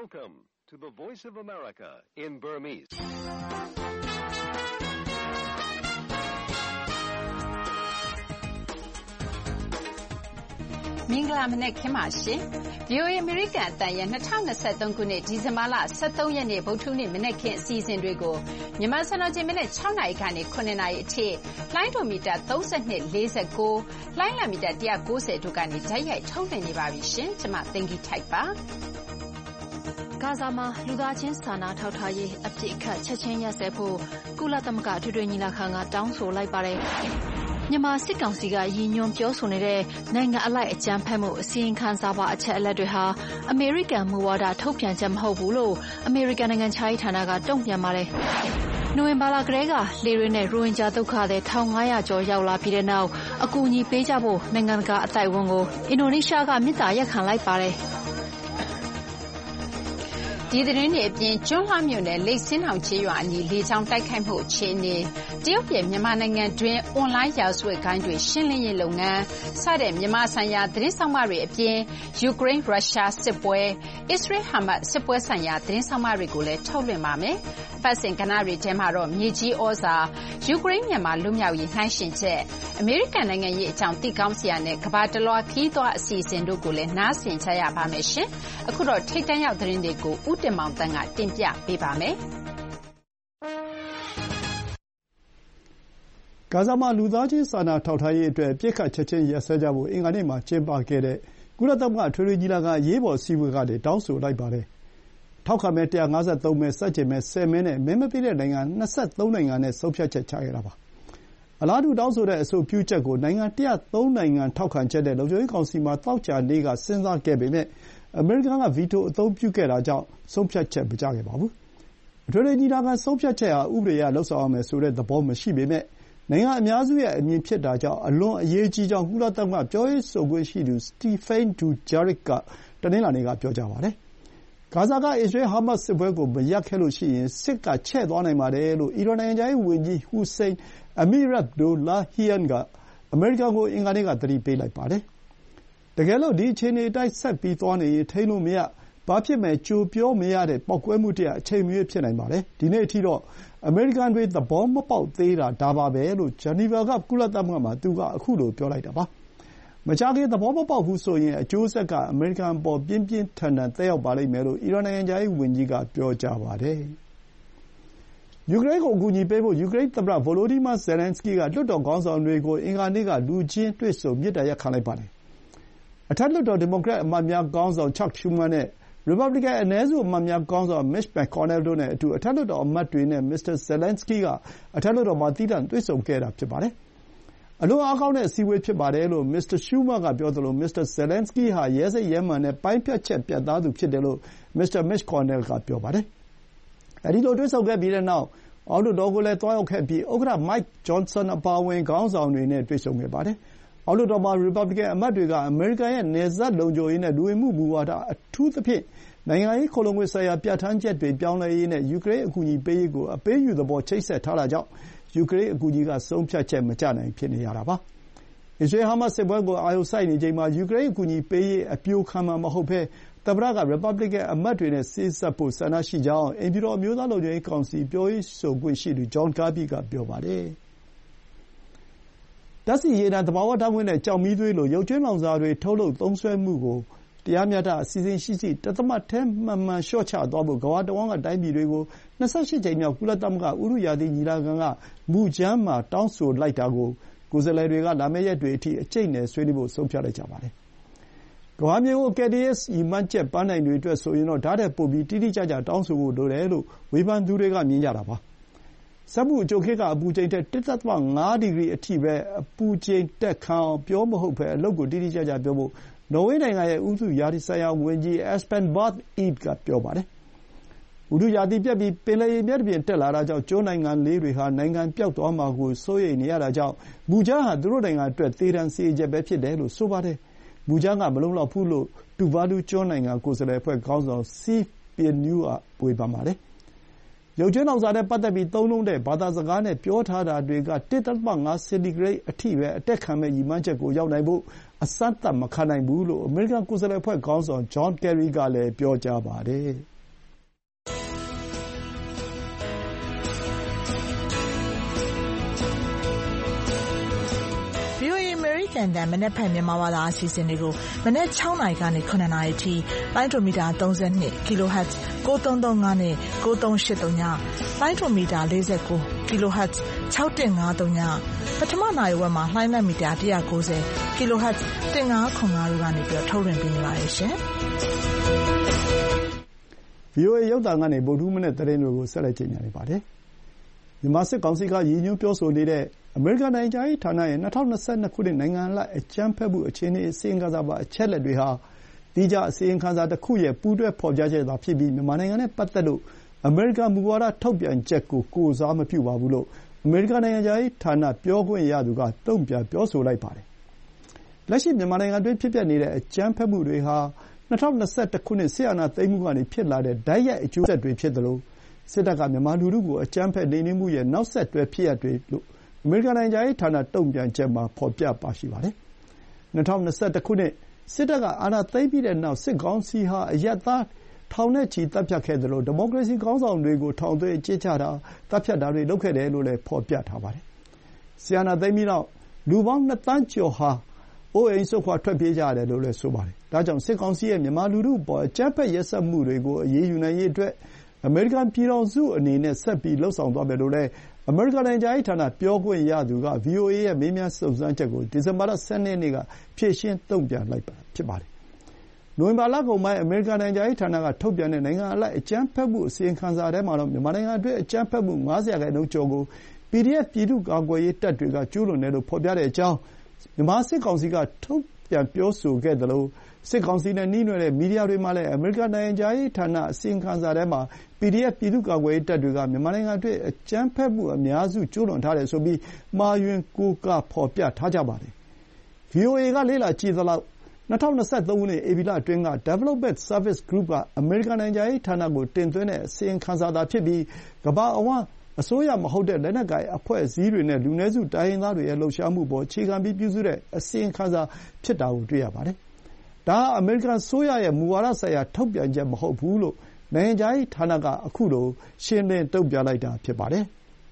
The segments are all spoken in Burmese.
Welcome to the Voice of America in Burmese. ။မင်္ဂလာမနက်ခင်းပါရှင်။ VOA အမေရိကန်အသံရဲ့2023ခုနှစ်ဒီဇင်ဘာလ23ရက်နေ့ဗုဒ္ဓဟူးနေ့မနက်ခင်းအစီအစဉ်တွေကိုမြန်မာစံတော်ချိန်မနက်6နာရီကနေ9နာရီအထိလိုင်းဒိုမီတာ32 49လိုင်းလံမီတာ190တို့ကနေဓာတ်ရိုက်ထုတ်လွှင့်နေပါပြီရှင်။ကျွန်မသိင်္ဂီထိုက်ပါ။ဂါဇာမှာလူသားချင်းစာနာထောက်ထားရေးအပြစ်အခတ်ချက်ချင်းရပ်စဲဖို့ကုလသမဂ္ဂထွေထွေညီလာခံကတောင်းဆိုလိုက်ပါတယ်။မြန်မာစစ်ကောင်စီကရည်ညွှန်းပြောဆိုနေတဲ့နိုင်ငံအလိုက်အကြမ်းဖက်မှုအစီရင်ခံစာပါအချက်အလက်တွေဟာအမေရိကန်မူဝါဒထုတ်ပြန်ချက်မဟုတ်ဘူးလို့အမေရိကန်နိုင်ငံခြားရေးဌာနကတုံ့ပြန်ပါတယ်။နိုဝင်ဘာလကတည်းကလေတွေနဲ့ရိုဟင်ဂျာဒုက္ခသည်1500ကျော်ရောက်လာပြီးတဲ့နောက်အကူအညီပေးကြဖို့နိုင်ငံတကာအသိုက်အဝန်းကိုအင်ဒိုနီးရှားကမေတ္တာရပ်ခံလိုက်ပါတယ်။ဒီသတင်းတွေအပြင်ကျွန်းလှမြို့နယ်လိပ်စင်းတောင်ကျေးရွာအနီးလေကြောင်းတိုက်ခိုက်မှုအခြေအနေတရုတ်ပြည်မြန်မာနိုင်ငံတွင်းအွန်လိုင်းရာဇဝတ်ဂိုဏ်းတွေရှင်းလင်းရေးလုပ်ငန်းစတဲ့မြန်မာဆိုင်ရာသတင်းဆောင်မတွေအပြင်ယူကရိန်းရုရှားစစ်ပွဲအစ္စရေးဟာမတ်စစ်ပွဲဆိုင်ရာသတင်းဆောင်မတွေကိုလည်းထုတ်လွှင့်ပါမယ်။ပတ်စဉ်ကဏ္ဍတွေထဲမှာတော့မြေကြီးဩဇာယူကရိန်းမြန်မာလူမျိုးရေးနှိုင်းယှဉ်ချက်အမေရိကန်နိုင်ငံရေးအကြောင်းသိကောင်းစရာနဲ့ကမ္ဘာတလွှာခီးသွွားအစီအစဉ်တို့ကိုလည်းနားဆင်ကြရပါမယ်ရှင်။အခုတော့ထိပ်တန်းရောက်သတင်းတွေကိုဦးတင်မောင်တန်းကတင်ပြပေးပါမယ်။ဂါဇာမှာလူသားချင်းစာနာထောက်ထားရေးအတွက်ပစ်ခတ်ချက်ချင်းရပ်စဲကြဖို့အင်္ဂါနေ့မှာကျင်းပခဲ့တဲ့ကုလသမဂ္ဂအထွေထွေညီလာခံအရေးပေါ်အစည်းအဝေးကနေတောင်းဆိုလိုက်ပါတယ်။ထောက်ခံမဲ153မဲဆန့်ကျင်မဲ10မဲနဲ့မဲမပေးတဲ့နိုင်ငံ23နိုင်ငံနဲ့ဆုံးဖြတ်ချက်ချခဲ့တာပါ။အလားတူတောင်းဆိုတဲ့အဆိုပြုချက်ကိုနိုင်ငံ103နိုင်ငံထောက်ခံချက်နဲ့လုံခြုံရေးကောင်စီမှာသောကြာနေ့ကစဉ်းစားခဲ့ပေမဲ့အမေရိကန်ကဗီတိုအသုံးပြုခဲ့တာကြောင့်ဆုံးဖြတ်ချက်မကျခဲ့ပါဘူး။အထွေထွေညီလာခံဆုံးဖြတ်ချက်ဟာဥပဒေအရလုပ်ဆောင်ရမယ်ဆိုတဲ့သဘောမရှိပေမဲ့နိုင်ငံအများစုရဲ့အမြင်ဖြစ်တာကြောင့်အလွန်အရေးကြီးကြောင်းကုလသမဂ္ဂပြောရေးဆိုခွင့်ရှိသူ Stéphane Dujarric ကတနင်္လာနေ့ကပြောကြားပါတယ်။ဂါဇာကအစ္စရေး-ဟာမတ်စစ်ပွဲကိုမရပ်ခဲ့လို့ရှိရင်စစ်ကချဲ့သွားနိုင်ပါတယ်လို့အီရန်နိုင်ငံခြားရေးဝန်ကြီးဟူစိန်အမီရတ်ဒိုလာဟီယန်ကအမေရိကန်ကိုအင်္ဂါနေ့ကသတိပေးလိုက်ပါတယ်။တကယ်လို့ဒီအခြေအနေအတိုင်းဆက်ပြီးသွားနေရင်ထိန်းလို့မရဘာဖြစ်မယ်ကြိုပြောမရတဲ့ပေါက်ကွဲမှုတရပ်အချိန်မရွေးဖြစ်နိုင်ပါတယ်။ဒီနေ့အထိတော့အမေရိကန်တွေသဘောမပေါက်သေးတာဒါပါပဲလို့ဂျနီဗာကကုလသမဂ္ဂမှာသူကအခုလိုပြောလိုက်တာပါ။မကြာခင်သဘောမပေါက်ဘူးဆိုရင်အကျိုးဆက်ကအမေရိကန်အပေါ်ပြင်းပြင်းထန်ထန်သက်ရောက်ပါလိမ့်မယ်လို့အီရန်နိုင်ငံခြားရေးဝန်ကြီးကပြောကြားပါတယ်။ယူကရိန်းကိုအကူအညီပေးဖို့ယူကရိန်းသမ္မတဗိုလိုဒီမာဇယ်လန်စကီးကလွှတ်တော်ခေါင်းဆောင်တွေကိုအင်္ဂါနေ့ကလူချင်းတွေ့ဆုံမေတ္တာရပ်ခံလိုက်ပါတယ်။အထက်လွှတ်တော်ဒီမိုကရက်အမတ်များခေါင်းဆောင်ချပ်ရှူးမားနဲ့ရီပတ်ဘလီကန်အနည်းစုအမတ်များခေါင်းဆောင်မစ်ချ်မက်ကော်နယ်တို့နဲ့အတူအထက်လွှတ်တော်အမတ်တွေနဲ့မစ္စတာဇယ်လန်စကီးကအထက်လွှတ်တော်မှာသီးသန့်တွေ့ဆုံခဲ့တာဖြစ်ပါတယ်။အလွန်အားကောင်းတဲ့အစည်းအဝေးဖြစ်ပါတယ်လို့မစ္စတာရှူးမားကပြောသလိုမစ္စတာဇယ်လန်စကီးဟာရဲစိတ်ရဲမှန်နဲ့ပိုင်းဖြတ်ချက်ပြတ်သားသူဖြစ်တယ်လို့မစ္စတာမစ်ချ်ကော်နယ်ကပြောပါတယ်။အဲဒီလိုတွေ့ဆုံခဲ့ပြီးတဲ့နောက်အောက်လွှတ်တော်ကိုလည်းသွားရောက်ခဲ့ပြီးဥက္ကဋ္ဌမိုက်ဂျွန်ဆန်အပါအဝင်ခေါင်းဆောင်တွေနဲ့တွေ့ဆုံခဲ့ပါတယ်။အောက်လွှတ်တော်မှာရီပတ်ဘလီကန်အမတ်တွေကအမေရိကန်ရဲ့နယ်စပ်လုံခြုံရေးနဲ့လူဝင်မှုမူဝါဒအထူးသဖြင့်နိုင်ငံရေးခိုလှုံခွင့်ဆိုင်ရာပြဋ္ဌာန်းချက်တွေပြောင်းလဲရေးနဲ့ယူကရိန်းအကူအညီပေးရေးကိုအပေးအယူသဘောချိတ်ဆက်ထားတာကြောင့်ယူကရိန်းအကူအညီကဆုံးဖြတ်ချက်မကျနိုင်ဖြစ်နေရတာပါ။အစ္စရေး-ဟာမတ်စစ်ပွဲကိုအာရုံစိုက်နေချိန်မှာယူကရိန်းအကူအညီပေးရေးအပျိုခံမှာမဟုတ်ဘဲသမ္မတကရီပတ်ဘလီကန်အမတ်တွေနဲ့စေ့စပ်ဖို့ဆန္ဒရှိကြောင်းအိမ်ဖြူတော်အမျိုးသားလုံခြုံရေးကောင်စီပြောရေးဆိုခွင့်ရှိသူဂျွန်ကာဘီကပြောပါတယ်။ဓာတ်ဆီရေနံ၊သဘာဝဓာတ်ငွေ့နဲ့ကျောက်မီးသွေးလိုရုပ်ကြွင်းလောင်စာတွေထုတ်လုပ်သုံးစွဲမှုကိုတရားမျှတအစီအစဉ်ရှိရှိတသမတ်တည်းမှန်မှန်လျှော့ချသွားဖို့ကမ္ဘာတဝန်းကတိုင်းပြည်တွေကို28ကြိမ်မြောက်ကုလသမဂ္ဂဥတုရာသီညီလာခံကမူကြမ်းမှာတောင်းဆိုလိုက်တာကိုကိုယ်စားလှယ်တွေကလာမယ့်ရက်တွေအထိအကျိတ်နယ်ဆွေးနွေးဖို့ဆုံးဖြတ်လိုက်ကြပါတယ်။ကမ္ဘာမြေကိုကယ်တင်ရေးရည်မှန်းချက်ပန်းတိုင်တွေအတွက်ဆိုရင်တော့ဒါထက်ပိုပြီးတိတိကျကျတောင်းဆိုဖို့လိုတယ်လို့ဝေဖန်သူတွေကမြင်ကြတာပါ။စက်မှုအကြိုခေတ်ကအပူချိန်ထက် 1.5 ဒီဂရီအထိပဲအပူချိန်တက်ခံအောင်ပြောမဟုတ်ဘဲအလုပ်ကိုတိတိကျကျပြောဖို့နော်ဝေးနိုင်ငံရဲ့ဥတုရာသီဆိုင်ရာဝန်ကြီး Espen Barth Eide ကပြောပါတယ်။ဥတုရာသီပျက်ပြီးပင်လယ်ရေမျက်နှာပြင်တက်လာတာကြောင့်ကျွန်းနိုင်ငံလေးတွေဟာနိုင်ငံပျောက်သွားမှာကိုစိုးရိမ်နေရတာကြောင့်မူကြမ်းဟာသူတို့နိုင်ငံအတွက်သေဒဏ်စီရင်ချက်ပဲဖြစ်တယ်လို့ဆိုပါတယ်။မူကြမ်းကမလုံလောက်ဘူးလို့တူဗာလူကျွန်းနိုင်ငံကိုယ်စားလှယ်အဖွဲ့ခေါင်းဆောင်စီပင်နူးကဝေဖန်ပါတယ်။ရုပ်ကြွင်းလောင်စာနဲ့ပတ်သက်ပြီးသုံးနှုန်းတဲ့ဘာသာစကားနဲ့ပြောထားတာတွေက 1.5 စင်တီဂရိတ်အထိပဲအတက်ခံမဲ့ရည်မှန်းချက်ကိုရောက်နိုင်ဖို့အစမ်းသပ်မခံနိုင်ဘူးလို့အမေရိကန်ကိုယ်စားလှယ်အဖွဲ့ခေါင်းဆောင်ဂျွန်ကယ်ရီကလည်းပြောကြားပါတယ်။တန်တန်မနက်ဖြန်မြန်မာဘာသာအစီအစဉ်တွေကိုမနက်6 နာရီကနေ 9 နာရီထိလိုင်းဒိုမီတာ32 kHz 9335နဲ့9383ညလိုင်းဒိုမီတာ49 kHz 6153ညပထမနာရီဝက်မှာလိုင်းနက်မီတာ190 kHz 1505တို့ကနေပြီးထုတ်လွှင့်ပေးနေပါတယ်ရှင်။ VOA ရုပ်သံကနေဗုဒ္ဓဟူးမနက်သတင်းတွေကိုဆက်လက်ကြေညာနေပါတယ်။မြန်မာစစ်ကောင်စီကရည်ညွှန်းပြောဆိုနေတဲ့အမေရိကန်နိုင်ငံခြားရေးဌာနရဲ့2022ခုနှစ်နိုင်ငံအလိုက်အကြမ်းဖက်မှုအခြေအနေအစီရင်ခံစာပါအချက်အလက်တွေဟာသီးခြားအစီရင်ခံစာတစ်ခုရဲ့ပူးတွဲဖော်ပြချက်သာဖြစ်ပြီးမြန်မာနိုင်ငံနဲ့ပတ်သက်လို့အမေရိကန်မူဝါဒထုတ်ပြန်ချက်ကိုယ်စားမပြုပါဘူးလို့အမေရိကန်နိုင်ငံခြားရေးဌာနပြောခွင့်ရသူကတုံ့ပြန်ပြောဆိုလိုက်ပါတယ်။လက်ရှိမြန်မာနိုင်ငံတွင်းဖြစ်ပျက်နေတဲ့အကြမ်းဖက်မှုတွေဟာ2021ခုနှစ်စစ်အာဏာသိမ်းမှုကနေဖြစ်လာတဲ့တိုက်ရိုက်အကျိုးဆက်တွေဖြစ်သလိုစစ်တပ်ကမြန်မာလူထုကိုအကြမ်းဖက်နှိမ်နင်းမှုရဲ့နောက်ဆက်တွဲဖြစ်ရပ်တွေလို့အမေရိကန်နိုင်ငံခြားရေးဌာနတုံ့ပြန်ချက်မှာဖော်ပြပါရှိပါတယ်။2021ခုနှစ်စစ်တပ်ကအာဏာသိမ်းပြီးတဲ့နောက်စစ်ကောင်စီဟာအရပ်သားထောင်နဲ့ချီတပ်ဖြတ်ခဲ့သလိုဒီမိုကရေစီခေါင်းဆောင်တွေကိုထောင်သွင်းအကျဉ်းချတာတပ်ဖြတ်တာတွေလုပ်ခဲ့တယ်လို့လည်းဖော်ပြထားပါတယ်။စစ်အာဏာသိမ်းပြီးနောက်လူပေါင်း2 သန်းကျော်ဟာအိုးအိမ်စွန့်ခွာထွက်ပြေးကြရတယ်လို့လည်းဆိုပါတယ်။ဒါကြောင့်စစ်ကောင်စီရဲ့မြန်မာလူထုအပေါ်အကြမ်းဖက်ရက်စက်မှုတွေကိုအရေးယူနိုင်ရေးအတွက်အမေရိကန်ပြည်ထောင်စုအနေနဲ့ဆက်ပြီးလှုပ်ဆောင်သွားမယ်လို့လည်းအမေရိကန်နိုင်ငံခြားရေးဌာနပြောခွင့်ရသူက VOA ရဲ့မေးမြန်းစုံစမ်းချက်ကိုဒီဇင်ဘာလ12ရက်နေ့ကဖြေရှင်းတုံ့ပြန်လိုက်တာဖြစ်ပါတယ်။နိုဝင်ဘာလကုန်ပိုင်းအမေရိကန်နိုင်ငံခြားရေးဌာနကထုတ်ပြန်တဲ့နိုင်ငံအလိုက်အကြမ်းဖက်မှုအစီရင်ခံစာထဲမှာတော့မြန်မာနိုင်ငံအတွင်းအကြမ်းဖက်မှု50%ကျော်ကို PDF ပြည်သူ့ကာကွယ်ရေးတပ်တွေကကျူးလွန်တယ်လို့ဖော်ပြတဲ့အကြောင်းမြန်မာစစ်ကောင်စီကထုတ်ပြန်ပြောဆိုခဲ့သလိုစစ်ကောင်စီနဲ့နှီးနွယ်တဲ့မီဒီယာတွေမှာလည်းအမေရိကန်နိုင်ငံခြားရေးဌာနအစီရင်ခံစာထဲမှာ PDF ပြည်သူ့ကာကွယ်ရေးတပ်တွေကမြန်မာနိုင်ငံအတွင်းအကြမ်းဖက်မှုအများစုကျူးလွန်ထားတယ်ဆိုပြီးမှားယွင်းကိုးကားဖော်ပြထားကြပါတယ်။ VOA ကလေ့လာကြည့်သလောက်2023ခုနှစ်ဧပြီလအတွင်းက Development Service Group ကအမေရိကန်နိုင်ငံခြားရေးဌာနကိုတင်သွင်းတဲ့အစီရင်ခံစာသာဖြစ်ပြီးကမ္ဘာအဝှမ်းအစိုးရမဟုတ်တဲ့လက်နက်ကိုင်အဖွဲ့အစည်းတွေနဲ့လူနည်းစုတိုင်းရင်းသားတွေရဲ့လှုပ်ရှားမှုပေါ်အခြေခံပြီးပြုစုတဲ့အစီရင်ခံစာဖြစ်တာကိုတွေ့ရပါတယ်။ဒါဟာအမေရိကန်အစိုးရရဲ့မူဝါဒဆိုင်ရာထုတ်ပြန်ချက်မဟုတ်ဘူးလို့နိုင်ငံခြားရေးဌာနကအခုလိုရှင်းလင်းတုံ့ပြန်လိုက်တာဖြစ်ပါတယ်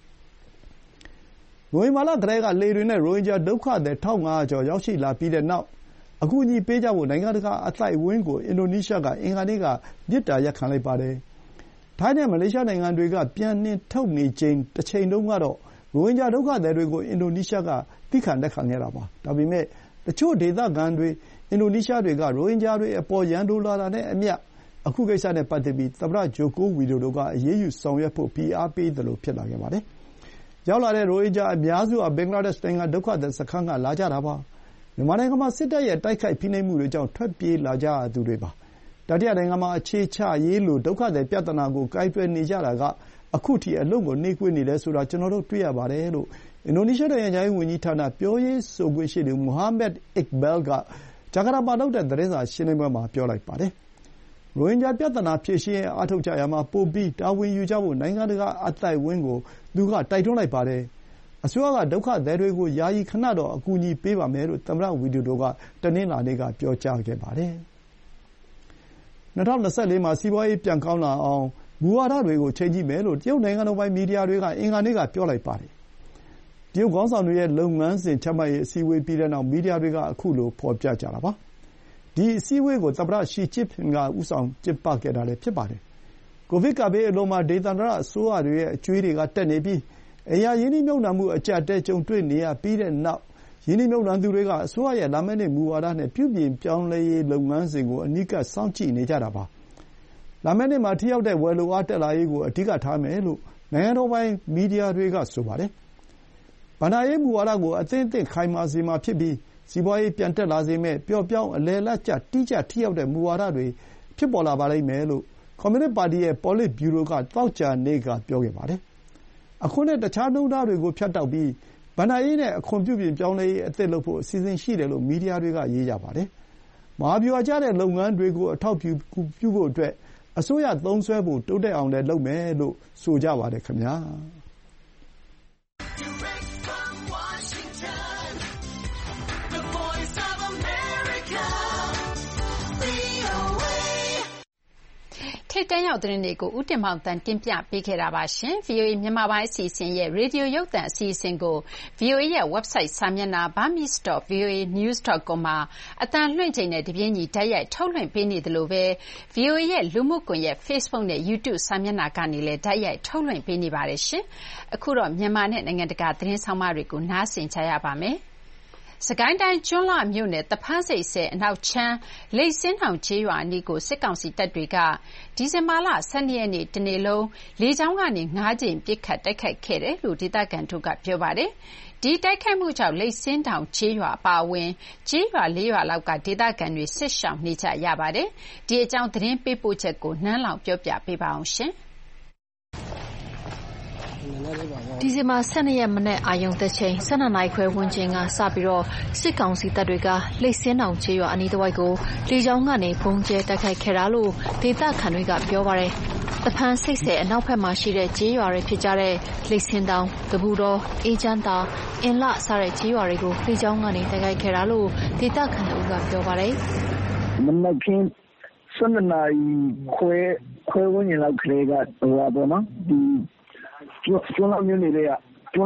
။နိုဝင်ဘာလကတည်းကလှေတွေနဲ့ရိုဟင်ဂျာဒုက္ခသည်1500ကျော်ရောက်ရှိလာပြီးတဲ့နောက်အကူအညီပေးကြဖို့နိုင်ငံတကာအသိုက်အဝန်းကိုအင်ဒိုနီးရှားကအင်္ဂါနေ့ကမေတ္တာရပ်ခံလိုက်ပါတယ်။ထိုင်းနဲ့မလေးရှားနိုင်ငံတွေကပြန်နှင်ထုတ်နေချိန်တစ်ချိန်တုန်းကတော့ရိုဟင်ဂျာဒုက္ခသည်တွေကိုအင်ဒိုနီးရှားကသီးခံလက်ခံခဲ့တာပါ။ဒါပေမဲ့တချို့ဒေသခံတွေအင်ဒိုနီးရှားတွေကရိုဟင်ဂျာတွေအပေါ်ရန်လိုလာတာနဲ့အမျှအခုကိစ္စနဲ့ပတ်သက်ပြီးသမ္မတဂျိုကိုဝီဒိုတို့ကအရေးယူဆောင်ရွက်ဖို့ဖိအားပေးသလိုဖြစ်လာခဲ့ပါတယ်။ရောက်လာတဲ့ရိုဟင်ဂျာအများစုဟာဘင်္ဂလားဒေ့ရှ်နိုင်ငံဒုက္ခသည်စခန်းကလာကြတာပါ။မြန်မာနိုင်ငံမှာစစ်တပ်ရဲ့တိုက်ခိုက်ဖိနှိပ်မှုတွေကြောင့်ထွက်ပြေးလာကြရသူတွေပါ။တတိယနိုင်ငံမှာအခြေချရေးလိုဒုက္ခသည်ပြဿနာကိုကိုင်တွယ်နေကြတာကအခုထိအလုံးကိုနှေးကွေးနေတယ်ဆိုတာကျွန်တော်တို့တွေ့ရပါတယ်လို့အင်ဒိုနီးရှားနိုင်ငံခြားရေးဝန်ကြီးဌာနပြောရေးဆိုခွင့်ရှိသူမိုဟာမက်အစ်ဘဲလ်ကဂျာကာတာမှာလုပ်တဲ့သတင်းစာရှင်းလင်းပွဲမှာပြောလိုက်ပါတယ်။ရိုဟင်ဂျာပြဿနာဖြေရှင်းအားထုတ်ကြရမှာပိုပြီးတာဝန်ယူကြဖို့နိုင်ငံတကာအသိုက်အဝန်းကိုသူကတိုက်တွန်းလိုက်ပါတယ်။အစိုးရကဒုက္ခသည်တွေကိုယာယီခဏတော့အကူအညီပေးပါမယ်လို့သမ္မတဝီဒိုကတနင်္လာနေ့ကပြောကြားခဲ့ပါတယ်။2024မှာစီးပွားရေးပြန်ကောင်းလာအောင်မူဝါဒတွေကိုချိန်ကြည့်မယ်လို့တရုတ်နိုင်ငံတော်ပိုင်မီဒီယာတွေကအင်္ဂါနေ့ကပြောလိုက်ပါတယ်။တရုတ်ခေါင်းဆောင်တွေရဲ့လုပ်ငန်းစဉ်ချမှတ်ရေးအစည်းအဝေးပြီးတဲ့နောက်မီဒီယာတွေကအခုလိုဖော်ပြကြတာပါ။ဒီအစည်းအဝေးကိုသမ္မတရှီကျင့်ဖျင်ကဦးဆောင်ကျင်းပခဲ့တာလည်းဖြစ်ပါတယ်။ကိုဗစ်ကပ်ဘေးအလွန်မှာဒေသန္တရအစိုးရတွေရဲ့အကြွေးတွေကတက်နေပြီးအိမ်ယာရင်းနှီးမြှုပ်နှံမှုအကျပ်အတည်းကြုံတွေ့နေရပြီးတဲ့နောက်ရင်းနှီးမြှုပ်နှံသူတွေကအစိုးရရဲ့လာမယ့်နှစ်မူဝါဒနဲ့ပြုပြင်ပြောင်းလဲရေးလုပ်ငန်းစဉ်ကိုအနီးကပ်စောင့်ကြည့်နေကြတာပါ။လာမယ့်နှစ်မှာထိရောက်တဲ့ဝယ်လိုအားတက်လာရေးကိုအဓိကထားမယ်လို့နိုင်ငံတော်ပိုင်မီဒီယာတွေကဆိုပါတယ်။ဘဏ္ဍာရေးမူဝါဒကိုအသင့်အတင့်ခိုင်မာစေမှာဖြစ်ပြီးစီးပွားရေးပြန်တက်လာစေမယ့်ပျော့ပျောင်းအလယ်အလတ်ကျတိကျထိရောက်တဲ့မူဝါဒတွေဖြစ်ပေါ်လာပါလိမ့်မယ်လို့ကွန်မြူနစ်ပါတီရဲ့ပေါ်လစ်ဗျူရိုကသောကြာနေ့ကပြောခဲ့ပါတယ်။အခွန်နဲ့တခြားနှုန်းထားတွေကိုဖြတ်တောက်ပြီးဘဏ္ဍာရေးနဲ့အခွန်ပြုပြင်ပြောင်းလဲရေးအသစ်လုပ်ဖို့အစီအစဉ်ရှိတယ်လို့မီဒီယာတွေကရေးကြပါတယ်။မဟာဗျူဟာကျတဲ့လုပ်ငန်းတွေကိုအထောက်ပြုဖို့အတွက်အစိုးရသုံးစွဲဖို့တိုးတက်အောင်လည်းလုပ်မယ်လို့ဆိုကြပါတယ်ခင်ဗျာ။တက်ရောက်သတင်းတွေကိုဦးတင်မောင်သန်းတင်ပြပေးခဲ့တာပါရှင်။ VOA မြန်မာပိုင်းအစီအစဉ်ရဲ့ရေဒီယိုရုပ်သံအစီအစဉ်ကို VOA ရဲ့ website စာမျက်နှာ burmese.voanews.com မှာအသံလွှင့်ချိန်နဲ့တပြေးညီတိုက်ရိုက်ထုတ်လွှင့်ပေးနေသလိုပဲ VOA ရဲ့လူမှုကွန်ရက် Facebook နဲ့ YouTube စာမျက်နှာကနေလည်းတိုက်ရိုက်ထုတ်လွှင့်ပေးနေပါတယ်ရှင်။အခုတော့မြန်မာနဲ့နိုင်ငံတကာသတင်းဆောင်မတွေကိုနားဆင်ကြရပါမယ်။စကိုင်းတိုင်းကျွန်းလှမြို့နယ်သဖန်းဆိပ်ဆည်အနောက်ခြမ်းလိပ်စင်းတောင်ကျေးရွာအနီးကိုစစ်ကောင်စီတပ်တွေကဒီဇင်ဘာလ12ရက်နေ့တနေ့လုံးလေကြောင်းကနေ9ကြိမ်ပစ်ခတ်တိုက်ခိုက်ခဲ့တယ်လို့ဒေသခံတို့ကပြောပါတယ်။ဒီတိုက်ခိုက်မှုကြောင့်လိပ်စင်းတောင်ကျေးရွာအပါအဝင်ကျေးရွာ4ရွာလောက်ကဒေသခံတွေစစ်ရှောင်နေကြရပါတယ်။ဒီအကြောင်းသတင်းပေးပို့ချက်ကိုနန်းလောင်ပြောပြပေးပါအောင်ရှင်။ဒီဇင်ဘာ12ရက်မနေ့အာရုံသက်ချိန်12နာရီခွဲဝန်းကျင်ကစပြီးစစ်ကောင်စီတပ်တွေကလိပ်စင်းတောင်ကျေးရွာအနီးတစ်ဝိုက်ကိုလေကြောင်းကနေပုံကျဲတိုက်ခိုက်ခဲ့တာလို့ဒေသခံတွေကပြောပါတယ်။တဖန်ဆိတ်ဆဲအနောက်ဘက်မှာရှိတဲ့ကျေးရွာတွေဖြစ်ကြတဲ့လိပ်စင်းတောင်၊ကပူတော်၊အေးချမ်းသာ၊အင်လစတဲ့ကျေးရွာတွေကိုလေကြောင်းကနေတိုက်ခိုက်ခဲ့တာလို့ဒေသခံတွေကပြောပါတယ်။မနက်ခင်း12နာရီခွဲဝန်းကျင်လောက်ကလေးကပေါ့နော်ဒီကျွန်းလာမျိုးနေတဲ့ကို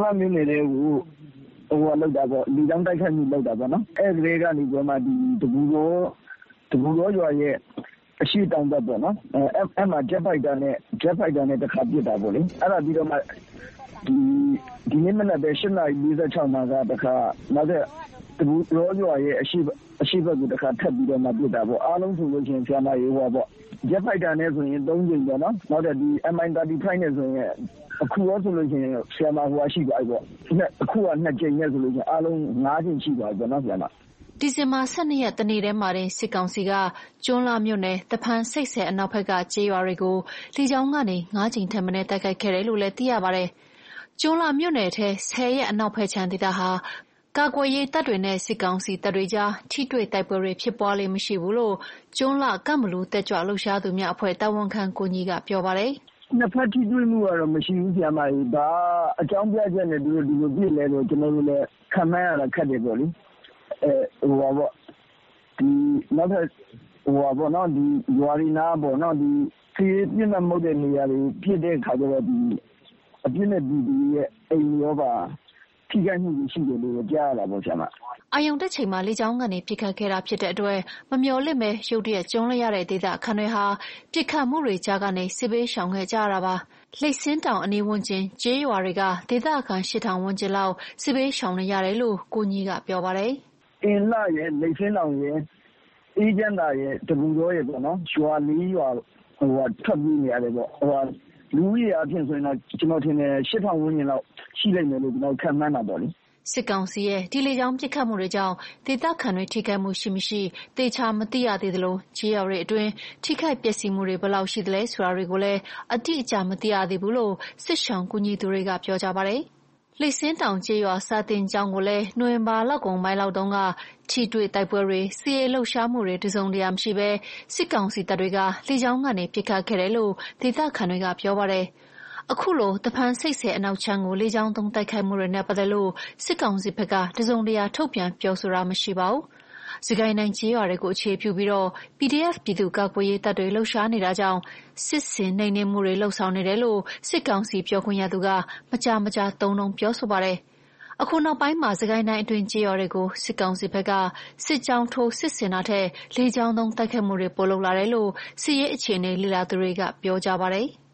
လောက်တာပေါ့လူကြောင့်တိုက်ခိုက်မှုလောက်တာပေါ့နော်အဲ့ဒီကနေပြောမှဒီတပူရောရွာရဲ့အရှိတောင်ဘက်ပေါ့နော်အဲ့မှာ jet fighter နဲ့တခါပြစ်တာပေါ့လေအဲ့ဒါပြီးတော့မှဒီနေ့မနက်ပဲ8:46မှာကတခါနောက်တဲ့တပူရောရွာရဲ့အရှိဘက်ကိုတခါထပ်ပြီးတော့မှပြစ်တာပေါ့အားလုံးဆိုလို့ရှိရင်ဆရာမရေဟောပေါ့ jet fighter နဲ့ဆိုရင်3ကြိမ်ပေါ့နော်နောက်တဲ့ဒီ Mi-35 နဲ့ဆိုရင်အခုရောဆိုလို့ရှိရင်ဆရာမဟိုရှိပါပြီပေါ့အခုက2ကြိမ်နဲ့ဆိုလို့ရှိရင်အားလုံး5ကြိမ်ရှိပါပြီပေါ့နော်ဆရာမဒီဇင်ဘာ12ရက်တနေ့တည်းမှာတင်စစ်ကောင်စီကကျွန်းလာမြို့နယ်တဖန်ဆိတ်ဆဲအနောက်ဘက်ကကျေးရွာတွေကိုလေကြောင်းကနေ9ကြိမ်ထက်မနည်းတိုက်ခိုက်ခဲ့တယ်လို့လည်းသိရပါတယ်။ကျွန်းလာမြို့နယ်ထဲ10ရက်အနောက်ဘက်ခြမ်းဒေသဟာကာကွယ်ရေးတပ်တွေနဲ့စစ်ကောင်စီတပ်တွေကြားထိတွေ့တိုက်ပွဲတွေဖြစ်ပွားလေမရှိဘူးလို့ကျွန်းလာကမ္ဘလူတက်ကြွလှုပ်ရှားသူများအဖွဲ့တာဝန်ခံကိုကြီးကပြောပါတယ်။နှစ်ဖက်ထိတွေ့မှုကတော့မရှိဘူးဆရာမကြီးဒါအကြောင်းပြချက်နဲ့ဒီလိုပြည့်လဲလို့ကျွန်တော်တို့လည်းခံမှန်းရတာခက်တယ်ပေါ့လေဟိုပါပေါ့ဒီနောက်ထပ်ဟိုပါပေါ့နော်ဒီရွာရီနာပေါ့နော်ဒီစီးပြင်းမဟုတ်တဲ့နေရာတွေပြည့်တဲ့ခါကျတော့ဒီအပြည့်နဲ့ဒီရဲ့အိမ်ရောပါထိခိုက်မှုရှိတယ်လို့ကြားရတာပေါ့ဆရာမအာယုံတက်ချိန်မှာလေကြောင်းကနေပြစ်ခတ်ခဲ့တာဖြစ်တဲ့အတွက်မမျှော်လင့်ပဲရုတ်တရက်ကျုံးလိုက်ရတဲ့ဒေသခံတွေဟာပြစ်ခတ်မှုတွေကြားကနေစစ်ဘေးရှောင်ခဲ့ကြရတာပါလိပ်စင်းတောင်အနီးဝန်းကျင်ကျေးရွာတွေကဒေသခံ8000ဝန်းကျင်လောက်စစ်ဘေးရှောင်နေရတယ်လို့ကိုကြီးကပြောပါတယ်အင်းလာရဲ့လိပ်စင်းတောင်ရဲ့အေးချမ်းသာရဲ့တပူရောရဲ့ပေါ့နော်ရွာ4ရွာဟိုထွက်ပြေးနေရတယ်ပေါ့ဟိုလူကြီးအဖြစ်ဆိုရင်တော့ကျွန်တော်ထင်တယ်8000ဝန်းကျင်လောက်ရှိလိမ့်မယ်လို့ကျွန်တော်ခံမှန်းတာပေါ့လေစစ်ကောင်စီရဲ့ဒီလေကြောင်းပစ်ခတ်မှုတွေကြောင့်ဒေသခံတွေထိခိုက်မှုရှိမရှိသေချာမသိရသေးသလိုကြေးရွာတွေအတွင်းထိခိုက်ပျက်စီးမှုတွေဘယ်လောက်ရှိသလဲဆိုတာတွေကိုလည်းအတိအကျမသိရသေးဘူးလို့စစ်ရှောင်ကူညီသူတွေကပြောကြပါတယ်။လိပ်စင်းတောင်ကျေးရွာစာတင်ကျောင်းကိုလည်းနိုဝင်ဘာလကုန်ပိုင်းလောက်တုန်းကထိတွေ့တိုက်ပွဲတွေစီးရဲလှုပ်ရှားမှုတွေတစုံတရာမရှိဘဲစစ်ကောင်စီတပ်တွေကလေကြောင်းကနေပစ်ခတ်ခဲ့တယ်လို့ဒေသခံတွေကပြောပါတယ်။အခုလိုတဖန်ဆိတ်ဆဲအနောက်ချမ်းကိုလေကြောင်းသုံးတိုက်ခိုက်မှုတွေနဲ့ပတ်သက်လို့စစ်ကောင်စီဘက်ကတစုံတရာထုတ်ပြန်ပြောဆိုတာမရှိပါဘူး။စကိုင်းတိုင်းကျေးရွာတွေကိုအခြေပြုပြီးတော့ PDF ပြည်သူ့ကာကွယ်ရေးတပ်တွေလှုပ်ရှားနေတာကြောင့်စစ်စင်နှိမ်နင်းမှုတွေလှုပ်ဆောင်နေတယ်လို့စစ်ကောင်စီပြောခွင့်ရသူကမကြာတုံးပြောဆိုပါတယ်။အခုနောက်ပိုင်းမှာစကိုင်းတိုင်းအတွင်းကျေးရွာတွေကိုစစ်ကောင်စီဘက်ကစစ်ကြောင်းထိုးစစ်ဆင်တာထက်လေကြောင်းသုံးတိုက်ခိုက်မှုတွေပိုလုပ်လာတယ်လို့စစ်ရေးအခြေအနေလေ့လာသူတွေကပြောကြပါတယ်။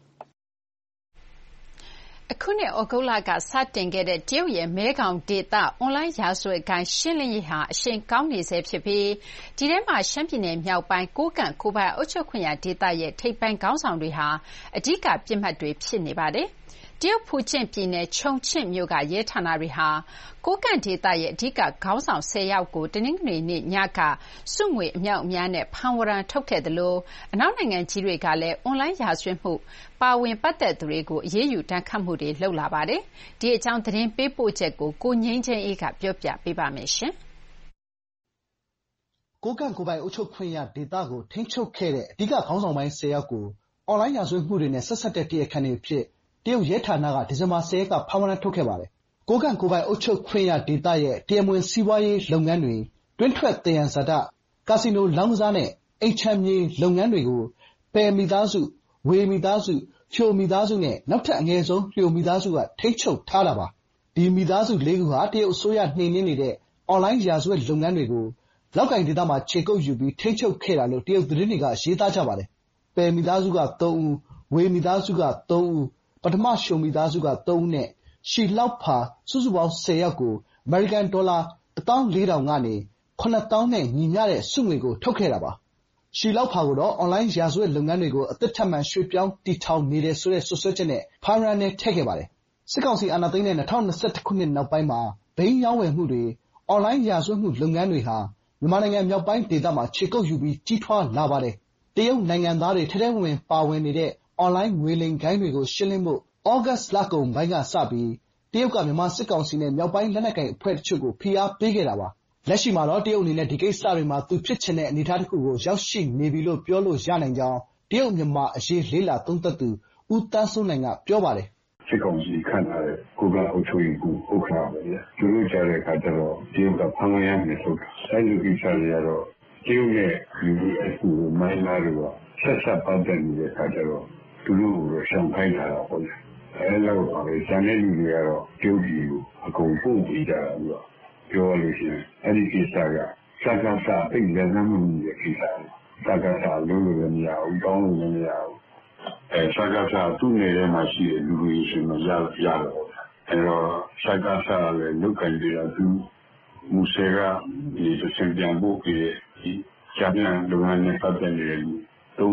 အခုနှစ်ဩဂုတ်လကစတင်ခဲ့တဲ့တရုတ်ရဲ့မဲခေါင်ဒေသအွန်လိုင်းရာဇဝတ်ဂိုဏ်းရှင်းလင်းရေးဟာအရှိန်ကောင်းနေဆဲဖြစ်ပြီးဒီထဲမှာရှမ်းပြည်နယ်မြောက်ပိုင်းကိုးကန့်ကိုယ်ပိုင်အုပ်ချုပ်ခွင့်ရဒေသရဲ့ထိပ်ပိုင်းခေါင်းဆောင်တွေဟာအဓိကပစ်မှတ်တွေဖြစ်နေပါတယ်။တရုတ်ဖူကျင့်ပြည်နယ်ချုံချင့်မြို့ကရဲဌာနတွေဟာကိုးကန့်ဒေသရဲ့အဓိကခေါင်းဆောင်10ယောက်ကိုတနင်္ဂနွေနေ့ညကစုငွေအမြောက်အများနဲ့ဖမ်းဝရမ်းထုတ်ခဲ့သလိုအနောက်နိုင်ငံကြီးတွေကလည်းအွန်လိုင်းရာဇဝတ်မှုပါဝင်ပတ်သက်သူတွေကိုအရေးယူတန်းခတ်မှုတွေလုပ်လာပါတယ်။ဒီအကြောင်းသတင်းပေးပို့ချက်ကိုကိုငိမ့်ချင်းအေးကပြောပြပေးပါမယ်ရှင်။ကိုးကန့်ကိုယ်ပိုင်အုပ်ချုပ်ခွင့်ရဒေသကိုထိန်းချုပ်ခဲ့တဲ့အဓိကခေါင်းဆောင်ပိုင်း10ယောက်ကိုအွန်လိုင်းရာဇဝတ်မှုတွေနဲ့ဆက်စပ်တဲ့တရားခံတွေဖြစ်တရုတ်ရဲဌာနကဒီဇင်ဘာ10ရက်ကဖမ်းဝရမ်းထုတ်ခဲ့ပါတယ်။ကိုးကန့်ကိုယ်ပိုင်အုပ်ချုပ်ခွင့်ရဒေသရဲ့တရားမဝင်စီးပွားရေးလုပ်ငန်းတွေတွင်းထွက်သယံဇာတကာစီနိုလောင်းကစားနဲ့အိမ်ချမ်းမြေလုပ်ငန်းတွေကိုပယ်မိသားစုဝေမိသားစု၊ဖြိုမိသားစုနဲ့နောက်ထပ်အငယ်ဆုံးလျိုမိသားစုကထိန်းချုပ်ထားတာပါ။ဒီမိသားစု ၄ ခုဟာတရုတ်အစိုးရနှိမ်နင်းနေတဲ့အွန်လိုင်းရာဇဝတ်လုပ်ငန်းတွေကိုလောက်ကိုင်ဒေသမှာခြေကုပ်ယူပြီးထိန်းချုပ်ခဲ့တာလို့တရုတ်သတင်းတွေကရေးသားကြပါတယ်။ပယ်မိသားစုက3ဦး၊ဝေမိသားစုက3ဦး၊ပထမရှုံမိသားစုက3ဦးနဲ့ရှီလောက်ဖာစုစုပေါင်း10ယောက်ကိုအမေရိကန်ဒေါ်လာ14,000ကနေ7,000နဲ့ညီမျှတဲ့ဆုငွေကိုထုတ်ခဲ့တာပါ။ရှီလောက်ဖာကိုတော့အွန်လိုင်းရာဇဝတ်လုပ်ငန်းတွေကိုအသစ်ထပ်မံရွှေ့ပြောင်းတည်ထောင်နေတယ်ဆိုတဲ့စွပ်စွဲချက်နဲ့ဖမ်းဝရမ်းထဲထည့်ခဲ့ပါတယ်။စစ်ကောင်စီအာဏာသိမ်းတဲ့2021 ခုနှစ်နောက်ပိုင်းမှာဘိန်းရောင်းဝယ်မှုတွေ၊အွန်လိုင်းရာဇဝတ်မှုလုပ်ငန်းတွေဟာမြန်မာနိုင်ငံမြောက်ပိုင်းဒေသမှာခြေကုပ်ယူပြီးကြီးထွားလာပါတယ်။တရုတ်နိုင်ငံသားတွေထဲထဲဝင်ဝင်ပါဝင်နေတဲ့အွန်လိုင်းငွေလိမ်ဂိုဏ်းတွေကိုရှင်းလင်းဖို့ဩဂတ်စ်လကုန်ပိုင်းကစပြီးတရုတ်ကမြန်မာစစ်ကောင်စီနဲ့မြောက်ပိုင်းလက်နက်ကိုင်အဖွဲ့တချို့ကိုဖိအားပေးခဲ့တာပါ။လက်ရှိမှာတော့တရုတ်အနေနဲ့ဒီကိစ္စတွေမှာသူဖြစ်ချင်တဲ့အနေအထားတခုကိုရောက်ရှိနေပြီလို့ပြောလို့ရနိုင်ကြောင်းတရုတ်-မြန်မာအရေးလေ့လာသုံးသပ်သူဦးသန်းစိုးနိုင်ကပြောပါတယ်။စစ်ကောင်စီခန့်ထားတဲ့ကိုယ်ကအုပ်ချုပ်ရေးမှူးဥက္ကဋ္ဌပဲဗျာ။သူတို့ကြားတဲ့အခါကျတော့တရုတ်ကဖမ်းဝရမ်းနဲ့ထုတ်တာ။အဲဒီလိုကိစ္စတွေကတော့တရုတ်နဲ့USO မိုင်းနားတွေကဆက်ပတ်သက်နေတဲ့အခါကျတော့သူတို့ကိုရှောင်ခိုင်းတာပေါ့ဗျာ။အဲလောက်ပါပဲ။ကျန်တဲ့လူတွေကတော့တရုတ်ပြည်ကိုအကုန်ပို့ပေးကြတာပြီးတော့ပြောလို့ရှိရင်အဲဒီကိစ္စကစကားစားအိမ်လည်းမမှုရဲ့ကိစ္စ။စကားစားလို့လည်းမရဘူး၊တောင်းလို့လည်းမရဘူး။စကားစားသူ့နယ်ထဲမှာရှိတဲ့လူတွေဆိုတော့ရတယ်ပေါ့ဗျာ။အဲတော့စကားစားလည်းလုတ်ကိုင်ပြီးတော့သူမူဆယ်ကဒီစင်ပြန်ဖို့ပြီးဒီဂျပန်လုပ်ငန်းနဲ့ပတ်သက်နေတဲ့လူ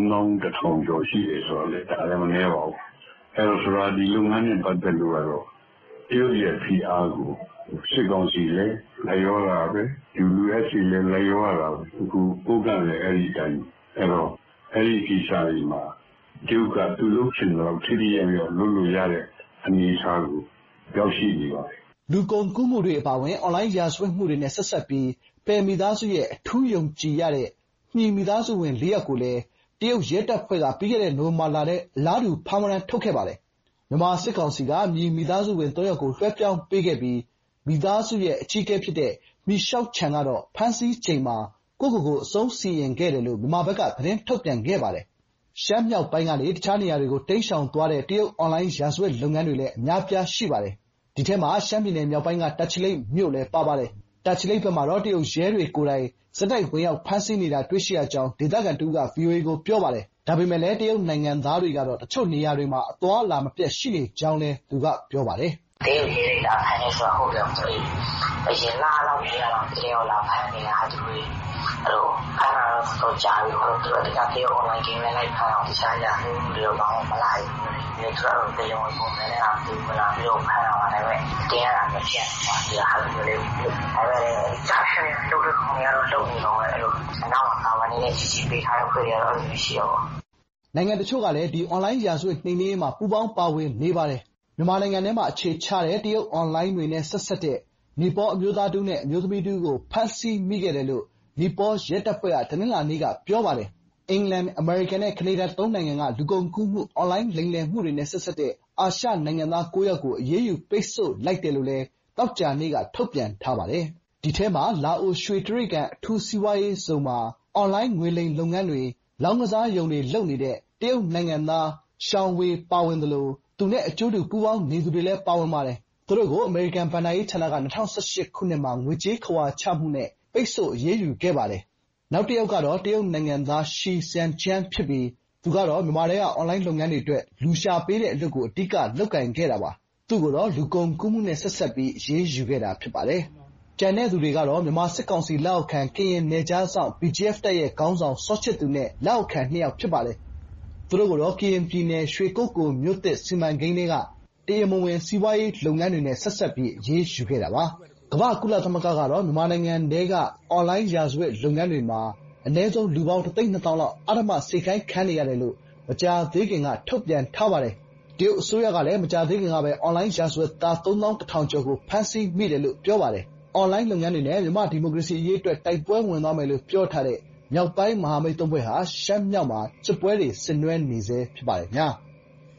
3,100 ကျော်ရှိတယ်ဆိုတော့လေဒါလည်းမနည်းပါဘူး။အဲတော့ဆိုတာဒီလုပ်ငန်းနဲ့ပတ်သက်လို့ကတော့တရုတ်ရဲ့ဖိအားကိုစစ်ကောင်စီလည်းလက်ရောတာပဲUSC လည်းလက်ရောတာပဲအခုကိုကလည်းအဲ့ဒီတိုင်းအဲ့တော့အဲ့ဒီကိစ္စတွေမှာတရုတ်ကသူ့လုပ်ချင်တော့ထိထိရောက်ရောက်လုပ်လို့ရတဲ့အနေအထားကိုရောက်ရှိနေပါတယ်။လူကုန်ကူးမှုတွေအပါအဝင်အွန်လိုင်းရာဇဝတ်မှုတွေနဲ့ဆက်စပ်ပြီးပယ်မိသားစုရဲ့အထူးယုံကြည်ရတဲ့မှီမိသားစုဝင်4ယောက်ကိုလည်းတရုတ်ရဲတပ်ဖွဲ့ကပြီးခဲ့တဲ့နိုဝင်ဘာလထဲအလားတူဖမ်းဝရမ်းထုတ်ခဲ့ပါတယ်။မြန်မာစစ်ကောင်စီကမြီမိသားစုဝင်3ယောက်ကိုလွှဲပြောင်းပေးခဲ့ပြီးမိသားစုရဲ့အကြီးအကဲဖြစ်တဲ့မီရှောက်ချန်ကတော့ဖမ်းဆီးချိန်မှာကိုယ့်ကိုယ်ကိုအဆုံးစီရင်ခဲ့တယ်လို့မြန်မာဘက်ကသတင်းထုတ်ပြန်ခဲ့ပါတယ်။ရှမ်းမြောက်ပိုင်းကနေတခြားနေရာတွေကိုတိမ်းရှောင်သွားတဲ့တရုတ်အွန်လိုင်းရာဇဝတ်လုပ်ငန်းတွေလည်းအများအပြားရှိပါတယ်။ဒီထဲမှာရှမ်းပြည်နယ်မြောက်ပိုင်းကတာချီလိတ်မြို့လည်းပါပါတယ်။တာချီလိတ်ဘက်မှာတော့တရုတ်ရဲတွေကိုယ်တိုင်ဆက်တိုက်ဝင်ရောက်ဖမ်းဆီးနေတာတွေ့ရှိရကြောင်းဒေသခံတဦးက VOA ကိုပြောပါတယ်။ဒါပေမဲ့လည်းတရုတ်နိုင်ငံသားတွေကတော့တချို့နေရာတွေမှာအသွားအလာမပြတ်ရှိနေကြောင်းလည်းသူကပြောပါတယ်။တရုတ်ရဲတွေကဖမ်းနေဆိုတာဟုတ်တယ်ဆိုရင်အရင်လလောက်ကြီးကတော့တရုတ်လာဖမ်းနေတာသူတွေအဲ့လိုဖမ်းတာတော့ကြာပြီဟိုသူတို့ကတရုတ် online game နဲ့လိုက်ဖမ်းအောင်တခြားညာသူတွေတော့မလာဘူး။ဒီကတော့တရုတ်ပုံနဲ့လည်းသူမလာပြီးတော့ဖမ်းတာပါဒါပေမဲ့တင်းရတာမပြတ်ပါဒီဟာလိုလေးအဲ့ဒါလည်းကြာရှည်လို့တော့ခေါင်းရတော့လုံနေတော့အဲ့လိုနောက်မှာကာဝနေနဲ့စီပေးထားတဲ့ခွေရတော့ရှိရောနိုင်ငံတချို့ကလည်းဒီအွန်လိုင်းရာဇဝတ်နှိမ်နင်းရေးမှာပူးပေါင်းပါဝင်နေပါတယ်။မြန်မာနိုင်ငံထဲမှာအခြေချတဲ့တရုတ်အွန်လိုင်းတွေနဲ့ဆက်စပ်တဲ့နီပေါအမျိုးသားတူနဲ့အမျိုးသမီးတူကိုဖမ်းဆီးမိခဲ့တယ်လို့နီပေါရဲတပ်ဖွဲ့ကတနင်္လာနေ့ကပြောပါတယ်။အင်္ဂလန်၊အမေရိကန်နဲ့ကနေဒါ3နိုင်ငံကလူကုန်ကူးမှုအွန်လိုင်းလိမ်လည်မှုတွေနဲ့ဆက်စပ်တဲ့အာရှနိုင်ငံသား9ယောက်ကိုအရေးယူပိတ်ဆို့လိုက်တယ်လို့လည်းသောကြာနေ့ကထုတ်ပြန်ထားပါတယ်။ဒီထဲမှာလာအိုရွှေတြိဂံအထူးစီးပွားရေးဇုံမှာအွန်လိုင်းငွေလိမ်လုပ်ငန်းတွေလောင်းကစားရုံတွေလုပ်နေတဲ့တရုတ်နိုင်ငံသားရှောင်ဝေပါဝင်သလိုသူနဲ့အကျိုးတူပူးပေါင်းနေသူတွေလည်းပါဝင်ပါတယ်။သူတို့ကိုအမေရိကန်ဘဏ္ဍာရေးဌာနက2018ခုနှစ်မှာငွေကြေးခဝါချမှုနဲ့ပိတ်ဆို့အရေးယူခဲ့ပါတယ်။နောက်တစ်ယောက်ကတော့တရုတ်နိုင်ငံသားရှီဆန်ကျန်းဖြစ်ပြီးသူကတော့မြန်မာထဲကအွန်လိုင်းလုပ်ငန်းတွေအတွက်လူရှာပေးတဲ့အလုပ်ကိုအဓိကလုပ်ကိုင်ခဲ့တာပါ။သူ့ကိုတော့လူကုန်ကူးမှုနဲ့ဆက်စပ်ပြီးအရေးယူခဲ့တာဖြစ်ပါတယ်။ကျန်တဲ့သူတွေကတော့မြန်မာစစ်ကောင်စီလက်အောက်ခံကရင်နယ်ခြားစောင့် BGF တပ်ရဲ့ခေါင်းဆောင်စောချစ်သူနဲ့လက်အောက်ခံ2ယောက်ဖြစ်ပါတယ်။သူတို့ကိုတော့ကရင်ပြည်နယ်ရွှေကုက္ကိုမြို့သစ်စီမံကိန်းတွေကတရားမဝင်စီးပွားရေးလုပ်ငန်းတွေနဲ့ဆက်စပ်ပြီးအရေးယူခဲ့တာပါ။ကမ္ဘာ့ကုလသမဂ္ဂကတော့မြန်မာနိုင်ငံထဲကအွန်လိုင်းရာဇဝတ်လုပ်ငန်းတွေမှာအနည်းဆုံးလူပေါင်း1,200,000လောက်အဓမ္မစေခိုင်းခံနေရတယ်လို့မကြာသေးခင်ကထုတ်ပြန်ထားပါတယ်။တရုတ်အစိုးရကလည်းမကြာသေးခင်ကပဲအွန်လိုင်းရာဇဝတ်သား3,100 ကျော်ကိုဖမ်းဆီးမိတယ်လို့ပြောပါတယ်။အွန်လိုင်းလုပ်ငန်းတွေနဲ့မြန်မာဒီမိုကရေစီအရေးအတွက်တိုက်ပွဲဝင်သွားမယ်လို့ပြောထားတဲ့မြောက်ပိုင်းမဟာမိတ်3ဖွဲ့ဟာရှမ်းမြောက်မှာစစ်ပွဲတွေဆင်နွှဲနေဆဲဖြစ်ပါတယ်ဗျာ။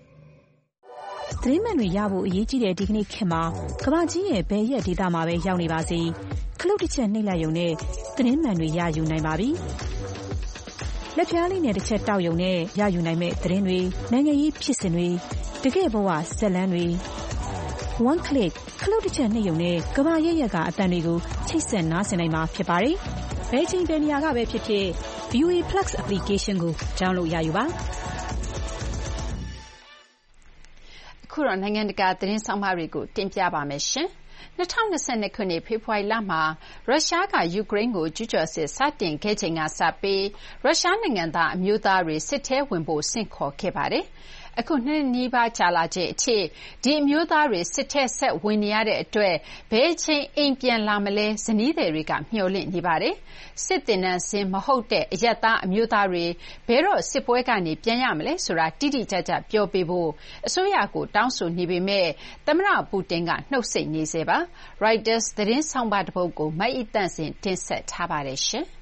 သတင်းမှန်တွေရဖို့အရေးကြီးတဲ့ဒီကနေ့ခေတ်မှာကမ္ဘာကြီးရဲ့ဘယ်ရက်ဒေသမှာပဲရောက်နေပါစေခလုတ်တစ်ချက်နှိပ်လိုက်ရုံနဲ့သတင်းမှန်တွေရယူနိုင်ပါပြီ။လက်ပြားလေးနဲ့တစ်ချက်တောက်ယုံနဲ့ရယူနိုင်မဲ့သတင်းတွေနိုင်ငံရေးဖြစ်စဉ်တွေတကယ့်ဘဝဇာတ်လမ်းတွေ One click ခလုတ်တစ်ချက်နှိပ်ယုံနဲ့ကမ္ဘာရဲ့ရက်ကအတန်တွေကိုချိတ်ဆက်နားဆင်နိုင်မှာဖြစ်ပါတယ်။ဘယ်ချိန်ဘယ်နေရာကပဲဖြစ်ဖြစ် VOA Plus application ကို download ရယူပါအခုတော့နိုင်ငံတကာသတင်းဆောင်မတွေကိုတင်ပြပါမယ်ရှင်။2022ခုနှစ်ဖေဖော်ဝါရီလမှာရုရှားကယူကရိန်းကိုကျူးကျော်စစ်စတင်ခဲ့ချိန်ကစပြီးရုရှားနိုင်ငံသားအမျိုးသားတွေစစ်ထဲဝင်ဖို့ဆင့်ခေါ်ခဲ့ပါတယ်။အခုနှစ်နီးပါးကြာလာချိန်အထိဒီအမျိုးသားတွေစစ်ထဲဆက်ဝင်နေရတဲ့အတွက်ဘယ်ချိန်အိမ်ပြန်လာမလဲဇနီးသည်တွေကမျှော်လင့်နေပါတယ်။စစ်တင်နန်းစင်မဟုတ်တဲ့အရက်သားအမျိုးသားတွေဘယ်တော့စစ်ပွဲကနေပြန်ရမလဲဆိုတာတိတိကျကျပြောပေးဖို့အစိုးရကိုတောင်းဆိုနေပေမဲ့သမ္မတပူတင်ကနှုတ်ဆက်နေစေပါ။ Reuters သတင်းဆောင်ပါတပုတ်ကိုမအိတန့်စင်တင်ဆက်ထားပါတယ်ရှင်။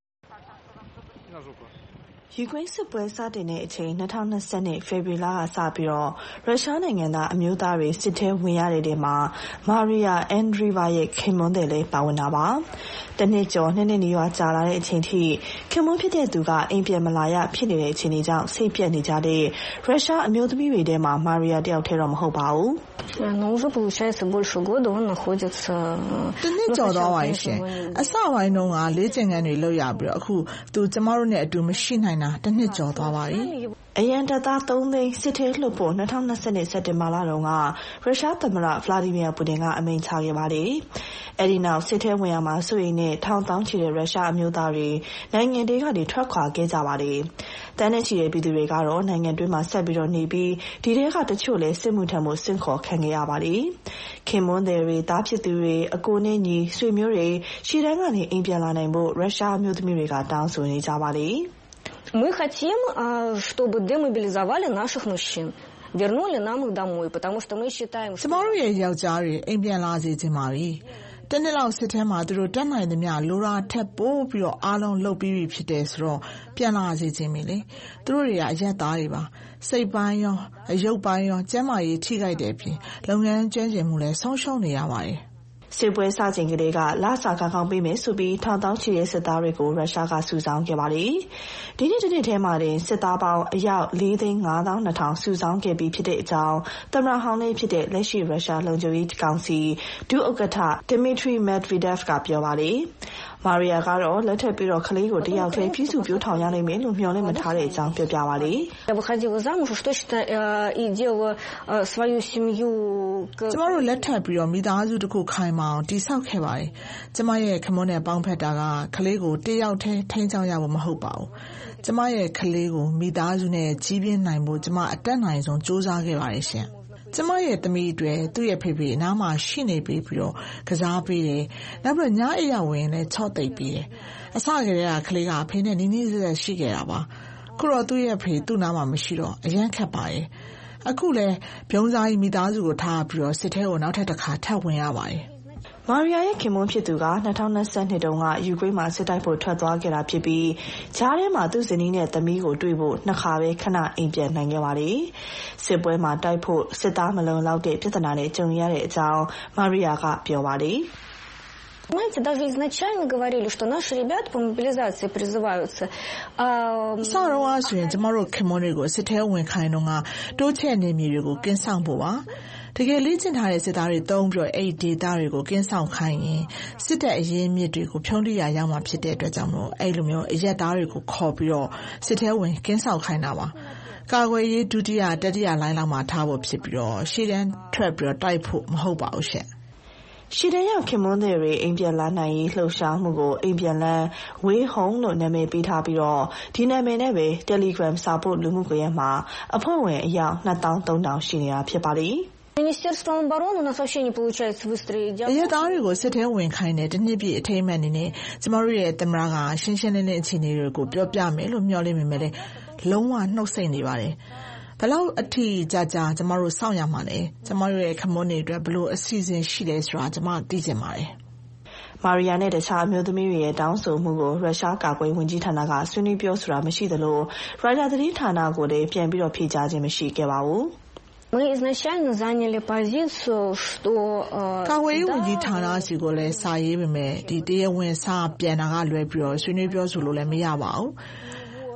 ယူကရိန်းစစ်ပွဲစတင်တဲ့အချိန်2020ဖေဖော်ဝါရီလကစပြီးတော့ရုရှားနိုင်ငံသားအမျိုးသားတွေစစ်ထဲဝင်ရတဲ့နေရာမှာမာရီယာအန်ဒရီဗာရဲ့ခင်မွန်းတယ်လေးပါဝင်တာပါ။တနှစ်ကျော်နှစ်နီးပါးကြာလာတဲ့အချိန်ထိခင်မွန်းဖြစ်တဲ့သူကအိမ်ပြန်မလာရဖြစ်နေတဲ့အခြေအနေကြောင့်စိတ်ပြတ်နေကြတဲ့ရုရှားအမျိုးသမီးတွေထဲမှာမာရီယာတယောက်တည်းတော့မဟုတ်ပါဘူး။уже получается больше года он находится တနှစ်ကျော်သွားပါရှင်။အစပိုင်းတုန်းကလေ့ကျင့်ခန်းတွေလုပ်ရပြီးတော့အခုသူကျမတို့နဲ့အတူမရှိနိုင်တာတနှစ်ကျော်သွားပါပြီ။အရန်တပ်သား3သိန်းစစ်ထဲလှုပ်ဖို့2020စက်တင်ဘာလတုန်းကရုရှားသမ္မတဗလာဒီမီယာပူတင်ကအမိန့်ချခဲ့ပါတယ်။အဲဒီနောက်စစ်ထဲဝင်ရမှာစိုးရိမ်တဲ့ထောင်သောင်းချီတဲ့ရုရှားအမျိုးသားတွေနိုင်ငံတွေကနေထွက်ခွာခဲ့ကြပါတယ်။တန်းနဲ့ချီတဲ့ပြည်သူတွေကတော့နိုင်ငံတွင်းမှာဆက်ပြီးတော့နေပြီးဒီထဲကတချို့လည်းစစ်မှုထမ်းဖို့ဆင့်ခေါ်ခံခဲ့ရပါတယ်။ခင်မွန်းတယ်တွေတားဖြစ်သူတွေအကိုနဲ့ညီဆွေမျိုးတွေရှေ့တန်းကနေအိမ်ပြန်လာနိုင်ဖို့ရုရှားအမျိုးသမီးတွေကတောင်းဆိုနေကြပါတယ် Мы хотим, чтобы демобилизовали наших мужчин, вернули нам их домой, потому что мы считаем, что ကျမတို့ရဲ့ယောက်ျားတွေအိမ်ပြန်လာစေချင်ပါပြီ။တနေ့လောက်စစ်ထဲမှာသူတို့တတ်နိုင်သမျှလိုရာထက်ပိုပြီးတော့အားလုံးလုပ်ပြီးပြီဖြစ်တယ်ဆိုတော့ပြန်လာစေချင်ပြီလေ။သူတို့တွေကအရက်သားတွေပါ။စိတ်ပိုင်းရောအယုတ်ပိုင်းရောကျန်းမာရေးထိခိုက်တဲ့အပြင်လုပ်ငန်းကျွမ်းကျင်မှုလည်းဆုံးရှုံးနေရပါတယ်။စစ်ပွဲစတင်ကလေးကလစာကောင်းပေးမယ်ဆိုပြီးထောင်တောင်းချီတဲ့စစ်သားတွေကိုရုရှားကစုဆောင်းခဲ့ပါတယ်။ဒီနေ့တစ်နေ့ထဲမှာတင်စစ်သားပေါင်းအယောက်4,52,000စုဆောင်းခဲ့ပြီးဖြစ်တဲ့အကြောင်းသမ္မတဟောင်းလေးဖြစ်တဲ့လက်ရှိရုရှားလုံခြုံရေးကောင်စီဒုဥက္ကဋ္ဌ Dmitry Medvedev ကပြောပါတယ်။မာရီယာကတော့လက်ထပ်ပြီးတော့ကလေးကိုတယောက်တည်းပြည်စုပြောထောင်ရနိုင်မယ်လို့မျှော်လင့်မထားတဲ့အကြောင်းပြောပြပါလေ။ Я выходила замуж, уж точно и делала свою семью ကျမတို့လက်ထပ်ပြီးတော့မိသားစုတစ်ခုခိုင်မာအောင်တည်ဆောက်ခဲ့ပါတယ်။ကျမရဲ့ခမွန်းနဲ့ပေါင်းဖက်တာကကလေးကိုတယောက်တည်းထိန်းချောင်းရဖို့မဟုတ်ပါဘူး။ကျမရဲ့ကလေးကိုမိသားစုနဲ့ကြီးပြင်းနိုင်ဖို့ကျမအတတ်နိုင်ဆုံးစူးစမ်းခဲ့ပါတယ်ရှင်။ကျမရဲ့သမီးတွေသူ့ရဲ့ဖေဖေအနားမှာရှိနေပြီးတော့ကစားပေးတယ်။နောက်ပြီးညအိပ်ရဝင်လည်းချော့သိပ်ပေးတယ်။အစကတည်းကကလေးကအဖေနဲ့နီးနီးစပ်စပ်ရှိခဲ့တာပါ။ခုတော့သူ့ရဲ့ဖေသူ့နားမှာမရှိတော့အရန်ခက်ပါရဲ့။အခုလည်းပြုံးစားကြီးမိသားစုကိုထားပြီးတော့စစ်ထဲကိုနောက်ထပ်တစ်ခါထပ်ဝင်ရပါတယ်။မာရီယာရဲ့ခင်မွန်းဖြစ်သူက2022တုန်းကယူကရိန်းမှာစစ်တိုက်ဖို့ထွက်သွားခဲ့တာဖြစ်ပြီးဂျားထဲမှာသူ့ဇနီးနဲ့သမီးကိုတွေ့ဖို့နှစ်ခါပဲခဏအိမ်ပြန်နိုင်ခဲ့ပါတယ်။စစ်ပွဲမှာတိုက်ဖို့စစ်သားမလုံလောက်တဲ့ပြဿနာနဲ့ကြုံရတဲ့အကြောင်းမာရီယာကပြောပါတယ်။ Понимаете, даже изначально говорили, что наши ребята по мобилизации призываются. ဆောင်းတော့ဆိုရင်ကျမတို့ခင်မွန်းတွေကိုစစ်ထဲဝင်ခိုင်းတော့ကတိုးချဲ့နေမြေတွေကိုကင်းဆောင်ဖို့ပါတကယ်လေ့ကျင့်ထားတဲ့စစ်သားတွေတုံးပြီးတော့အဲ့ဒီဒေတာတွေကိုကင်းဆောင်ခိုင်းရင်စစ်တပ်အရင်မြစ်တွေကိုဖြုံးတိရရောက်မှဖြစ်တဲ့အတွက်ကြောင့်မို့အဲ့လိုမျိုးအရက်သားတွေကိုခေါ်ပြီးတော့စစ်ထဲဝင်ကင်းဆောင်ခိုင်းတာပါကာကွယ်ရေးဒုတိယတတိယလိုင်းလောက်မှာထားဖို့ဖြစ်ပြီးတော့ရှေ့တန်းထွက်ပြီးတော့တိုက်ဖို့မဟုတ်ပါဘူးရှင့်ရှီဒန်ရောက်ခင်မွန်းတွေအိမ်ပြန်လာနိုင်ရေးလှုပ်ရှားမှုကိုအိမ်ပြန်လန်းဝေးဟုံးလို့နာမည်ပေးထားပြီးတော့ဒီနာမည်နဲ့ပဲ Telegram စာပို့လူမှုကွန်ရက်မှာအဖွဲ့ဝင်အယောက်23,000ရှိနေတာဖြစ်ပါတယ် Министерство обороны у нас вообще не получается выстроить. အရက်သားတွေကိုစစ်ထဲဝင်ခိုင်းတဲ့တနည်းပြည့်အထိမ်းအမှတ်အနေနဲ့ကျမတို့ရဲ့သမ္မတကရှင်းရှင်းလင်းလင်းအခြေအနေတွေကိုပြောပြမယ်လို့မျှော်လင့်မိမယ်လေလုံးဝနှုတ်ဆက်နေပါတယ်ဘယ်လောက်အထိကြာကျမတို့စောင့်ရမှာလဲကျမတို့ရဲ့ခမွန်းတွေအတွက်ဘယ်လိုအစီအစဉ်ရှိလဲဆိုတာကျမသိချင်ပါတယ်မာရီယာနဲ့တခြားအမျိုးသမီးတွေရဲ့တောင်းဆိုမှုကိုရုရှားကာကွယ်ဝန်ကြီးဌာနကဆွေးနွေးပြောဆိုတာမရှိသလိုရိုက်တာသတင်းဌာနကိုလည်းပြန်ပြီးတော့ဖြေကြားခြင်းမရှိခဲ့ပါဘူး Мы изначально заняли позицию, что ကာကွယ်ရေးဝန်ကြီးဌာနစီကိုလည်းစာရေးပေမဲ့ဒီတရားဝင်စာပြန်တာကလွယ်ပြီးတော့ဆွေးနွေးပြောဆိုလို့လည်းမရပါဘူး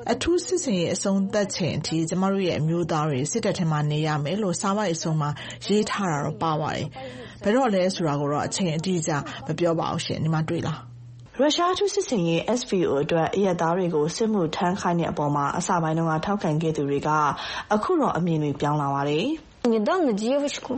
အထူးစစ်စင်ရေးအဆုံးသတ်ချိန်အထိကျမတို့ရဲ့အမျိုးသားတွေစစ်တပ်ထဲမှာနေရမယ်လို့စာပိုက်အဆုံးမှာရေးထားတာတော့ပါပါတယ်ဘယ်တော့လဲဆိုတာကိုတော့အချိန်အတိအကျမပြောပါဘူးရှင်ဒီမှာတွေ့လားရုရှားထူးစစ်စင်ရေး SVO အတွက်အရက်သားတွေကိုစစ်မှုထမ်းခိုင်းတဲ့အပေါ်မှာအစပိုင်းတုန်းကထောက်ခံခဲ့သူတွေကအခုတော့အမြင်တွေပြောင်းလာပါတယ် недавно девочку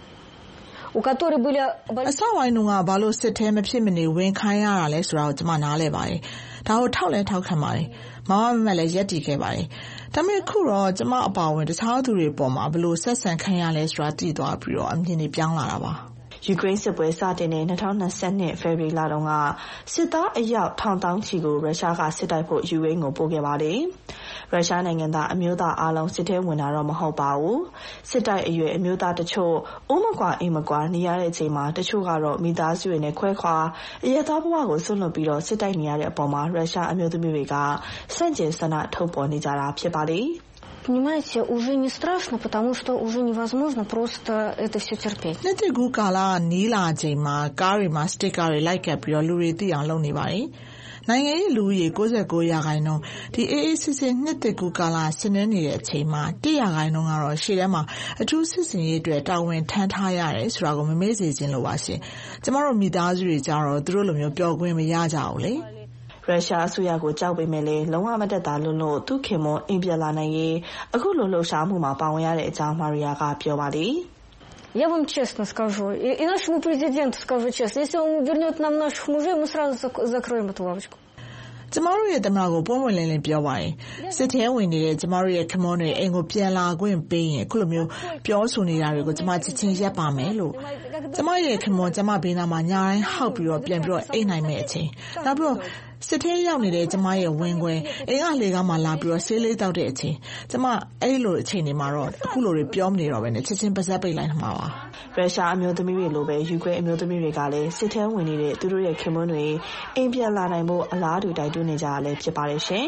у которой были အစပိုင်းတုန်းကဘာလို့စစ်ထဲမဖြစ်မနေဝင်ခိုင်းရတာလဲဆိုတာကိုကျွန်မနားလဲပါတယ်ဒါကိုထောက်ခံပါတယ်မမလည်းရက်တည်ခဲ့ပါတယ်ဒါပေမဲ့ခုတော့ကျွန်မအပါဝင်တခြားသူတွေပေါ်မှာဘလို့ဆက်ဆံခံရလဲဆိုတာသိသွားပြီးတော့အမြင်တွေပြောင်းလာတာပါယူကရိန်းစစ်ပွဲစတင်တဲ့2022ဖေဖော်ဝါရီလတုန်းကစစ်သားအယောက်ထောင်တောင်းချီကိုရုရှားကစစ်တိုက်ဖို့ယူကရိန်းကိုပို့ခဲ့ပါတယ်။ရုရှားနိုင်ငံသားအမျိုးသားအလုံးစစ်ထဲဝင်တာတော့မဟုတ်ပါဘူး။စစ်တိုက်အရွယ်အမျိုးသားတချို့အိုးမကွာအိမ်မကွာနေရတဲ့အချိန်မှာတချို့ကတော့မိသားစုတွေနဲ့ခွဲခွာအရက်သားဘဝကိုဆွန့်လွတ်ပြီးတော့စစ်တိုက်နေရတဲ့အပေါ်မှာရုရှားအမျိုးသမီးတွေကဆန့်ကျင်ဆန္ဒထုတ်ပေါ်နေကြတာဖြစ်ပါတယ် Понимаете, уже не страшно, потому что уже невозможно просто это все терпеть. နှစ်တကူကာလနီးလာချိန်မှာကားတွေမှာစတစ်ကာတွေလိုက်ကပ်ပြီးတော့လူတွေသိအောင်လုပ်နေပါတယ်။နိုင်ငံရေးလူဦးရေ69%ဒီအေးအေးစစ်စစ်နှစ်တကူကာလဆင်နွှဲနေတဲ့အချိန်မှာ1%ကတော့ရှေ့ထဲမှာအထူးစစ်စင်ရေးအတွက်တာဝန်ထမ်းထားရတယ်ဆိုတာကိုမမေ့စေချင်လို့ပါရှင်။ကျမတို့မိသားစုတွေကြတော့သူတို့လိုမျိုးပျော်ခွင့်မရကြဘူးလေ။ရုရှားအစိုးရကိုကြောက်ပေမဲ့လည်းလုံးဝမတက်တာလို့သူခင်မအိမ်ပြန်လာနိုင်ရေးအခုလိုလှုပ်ရှားမှုမှာပါဝင်ရတဲ့အကြောင်းမာရီယာကပြောပါလေ Я вам честно скажу, и нашему президенту скажу честно, если он вернет нам наших мужей, мы сразу закроем эту лавочку. ကျမတို့ရဲ့သမကိုပုံမှန်လင်းလင်းပြောပါရင်စစ်ထဲဝင်နေတဲ့ကျမတို့ရဲ့ခမွန်တွေအိမ်ကိုပြန်လာခွင့်ပေးရင်အခုလိုမျိုးပြောဆိုနေတာတွေကိုကျမချစ်ချင်းရပ်ပါမယ်လို့ကျမရဲ့ခမွန်ကျမဘေးနားမှာညာတိုင်းဟောက်ပြီးတော့ပြန်ပြီးတော့အိတ်နိုင်မဲ့အချိန်နောက်ပြီးတော့စစ်ထဲရောက်နေတဲ့ကျမရဲ့ဝင်ခွင်အိမ်ကလေကားမှာလာပြီးတော့ဆေးလေးတောက်တဲ့အချိန်ကျမအဲ့လိုအချိန်တွေမှာတော့အခုလိုတွေပြောမနေတော့ဘဲနဲ့ချစ်ချင်းပါဇက်ပိတ်လိုက်မှာပါရုရှားအမျိုးသမီးတွေလိုပဲယူကရိန်းအမျိုးသမီးတွေကလည်းစစ်ထဲဝင်နေတဲ့သူတို့ရဲ့ခင်မွန်းတွေအိမ်ပြန်လာနိုင်ဖို့အလားတူတိုက်တွန်းနေကြရလဲဖြစ်ပါတယ်ရှင်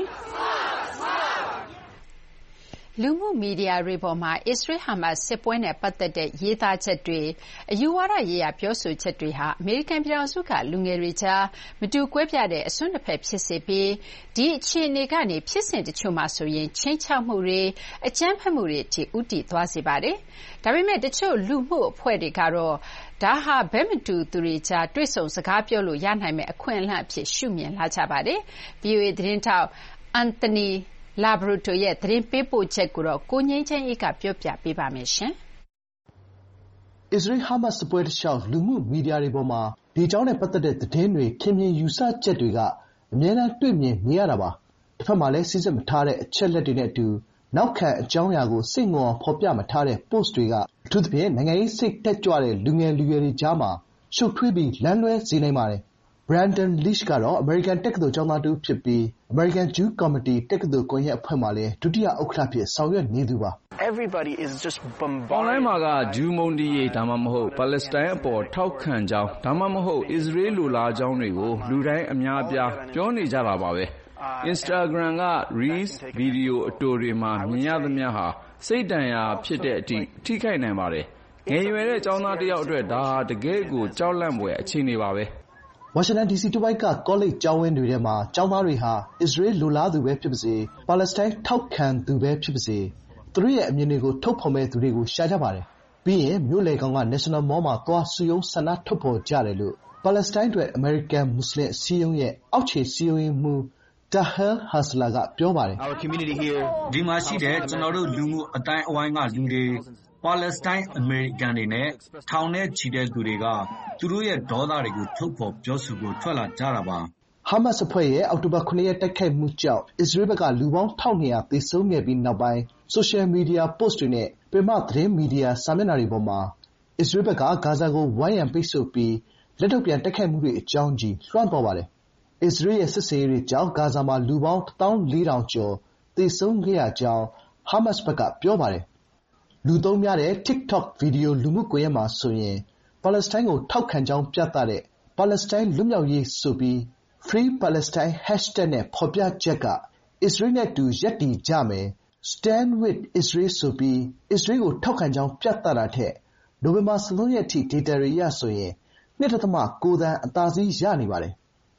လူမှုမီဒီယာတွေပေါ်မှာအစ္စရေးဟာမတ်စစ်ပွဲနဲ့ပတ်သက်တဲ့ရေးသားချက်တွေအယူဝါဒရေးရာပြောဆိုချက်တွေဟာအမေရိကန်ပြည်ထောင်စုကလူငယ်တွေကြားမတူကွဲပြားတဲ့အစွန်းတစ်ဖက်ဖြစ်စေပြီးဒီအခြေအနေကနေဖြစ်စဉ်တချို့မှာဆိုရင်ချင်းချောက်မှုတွေအကြမ်းဖက်မှုတွေအထိဥတီသွားစေပါတယ်။ဒါပေမဲ့တချို့လူမှုအဖွဲ့တွေကတော့ဒါဟာဘဲမတူသူတွေကြားတွေ့ဆုံစကားပြောလို့ရနိုင်မယ့်အခွင့်အလမ်းအဖြစ်ရှုမြင်လာကြပါတယ်။ VOA သတင်းထောက်အန်တိုနီလာဘရိုတိုရဲ့သတင်းပေးပို့ချက်ကိုတော့ကိုငိမ့်ချမ်းအေးကပြောပြပေးပါမယ်ရှင်။အစ္စရေး-ဟာမတ်စ်စစ်ပွဲတလျှောက်လူမှုမီဒီယာတွေပေါ်မှာဒီအကြောင်းနဲ့ပတ်သက်တဲ့သတင်းတွေထင်မြင်ယူဆချက်တွေကအမြဲတမ်းတွေ့မြင်နေရတာပါ။တစ်ဖက်မှာလည်းစိစစ်မထားတဲ့အချက်အလက်တွေနဲ့အတူနောက်ခံအကြောင်းအရာကိုစိတ်ငြိမ်အောင်ဖော်ပြမထားတဲ့ post တွေကအထူးသဖြင့်နိုင်ငံရေးစိတ်တက်ကြွတဲ့လူငယ်လူရွယ်တွေကြားမှာရှုပ်ထွေးပြီးလမ်းလွဲစေနိုင်ပါတယ်။ Brandon Leach ကတော့အမေရိကန်တက္ကသိုလ်ကျောင်းသားတစ်ဦးဖြစ်ပြီးအမေရိကန်ဂျူးကော်မတီတက္ကသိုလ်ကွန်ရက်အဖွဲ့မှာလည်းဒုတိယဥက္ကဋ္ဌအဖြစ်ဆောင်ရွက်နေသူပါ။ “အွန်လိုင်းမှာကဂျူးမုန်းတီးရေးဒါမှမဟုတ်ပါလက်စတိုင်းအပေါ်ထောက်ခံကြောင်းဒါမှမဟုတ်အစ္စရေးလိုလားကြောင်းတွေကိုလူတိုင်းအများအပြားပြောနေကြတာပါပဲ။ Instagram က Reels ဗီဒီယိုအတိုတွေမှာမြင်ရသမျှဟာစိတ်ဒဏ်ရာဖြစ်တဲ့အထိထိခိုက်နိုင်ပါတယ်။ငယ်ရွယ်တဲ့ကျောင်းသားတစ်ယောက်အတွက်ဒါဟာတကယ့်ကိုကြောက်လန့်ဖွယ်အခြေအနေပါပဲ။ ”ဝါရှင်တန်ဒီစီတဝိုက်ကကောလိပ်ကျောင်းဝင်းတွေထဲမှာကျောင်းသားတွေဟာအစ္စရေးလိုလားသူပဲဖြစ်ပါစေပါလက်စတိုင်းထောက်ခံသူပဲဖြစ်ပါစေသူတို့ရဲ့အမြင်တွေကိုထုတ်ဖော်မယ့်သူတွေကိုရှာကြပါတယ်။ပြီးရင်မြို့လယ်ခေါင်က National Mall မှာသွားစုရုံးဆန္ဒထုတ်ဖော်ကြတယ်လို့ပါလက်စတိုင်းအတွက်အမေရိကန်မွတ်စလင်အစည်းအရုံးရဲ့အောက်ခြေစည်းရုံးရေးမှူး Tahir Hasler ကပြောပါတယ်။ဒီမှာရှိတဲ့ကျနော်တို့လူမှုအသိုင်းအဝိုင်းကလူတွေပါလက်စတိုင်းအမေရိကန်တွေနဲ့ထောင်နဲ့ချီတဲ့သူတွေကသူတို့ရဲ့ဒေါသတွေကိုထုတ်ဖော်ပြောဆိုဖို့ထွက်လာကြတာပါ။ဟာမတ်စ်အဖွဲ့ရဲ့အောက်တိုဘာ7 ရက်တိုက်ခိုက်မှုကြောင့်အစ္စရေးဘက်ကလူပေါင်း1200သေဆုံးခဲ့ပြီးနောက်ပိုင်းဆိုရှယ်မီဒီယာပို့စ်တွေနဲ့ပင်မသတင်းမီဒီယာစာမျက်နှာတွေပေါ်မှာအစ္စရေးဘက်ကဂါဇာကိုဝိုင်းရံပိတ်ဆို့ပြီးလက်တုံ့ပြန်တိုက်ခိုက်မှုတွေအကြောင်းကြီးလွှမ်းသွားပါတယ်။အစ္စရေးရဲ့စစ်ဆင်ရေးတွေကြောင့်ဂါဇာမှာလူပေါင်း 14,000 ကျော်သေဆုံးခဲ့ရကြောင်းဟာမတ်စ်ဘက်ကပြောပါတယ်။လူသုံးများတဲ့ TikTok ဗီဒီယိုလူမှုကွန်ရက်မှာဆိုရင်ပါလက်စတိုင်းကိုထောက်ခံကြောင်းပြသတဲ့ပါလက်စတိုင်းလွတ်မြောက်ရေးဆိုပြီး Free Palestine hashtag နဲ့ဖော်ပြချက်ကအစ္စရေးနဲ့အတူရပ်တည်ကြမယ် Stand with Israel ဆိုပြီးအစ္စရေးကိုထောက်ခံကြောင်းပြသတာထက်နိုဝင်ဘာ13 ရက်အထိဒေတာတွေအရဆိုရင် 2.9 သန်းအသာစီးရနေပါတယ်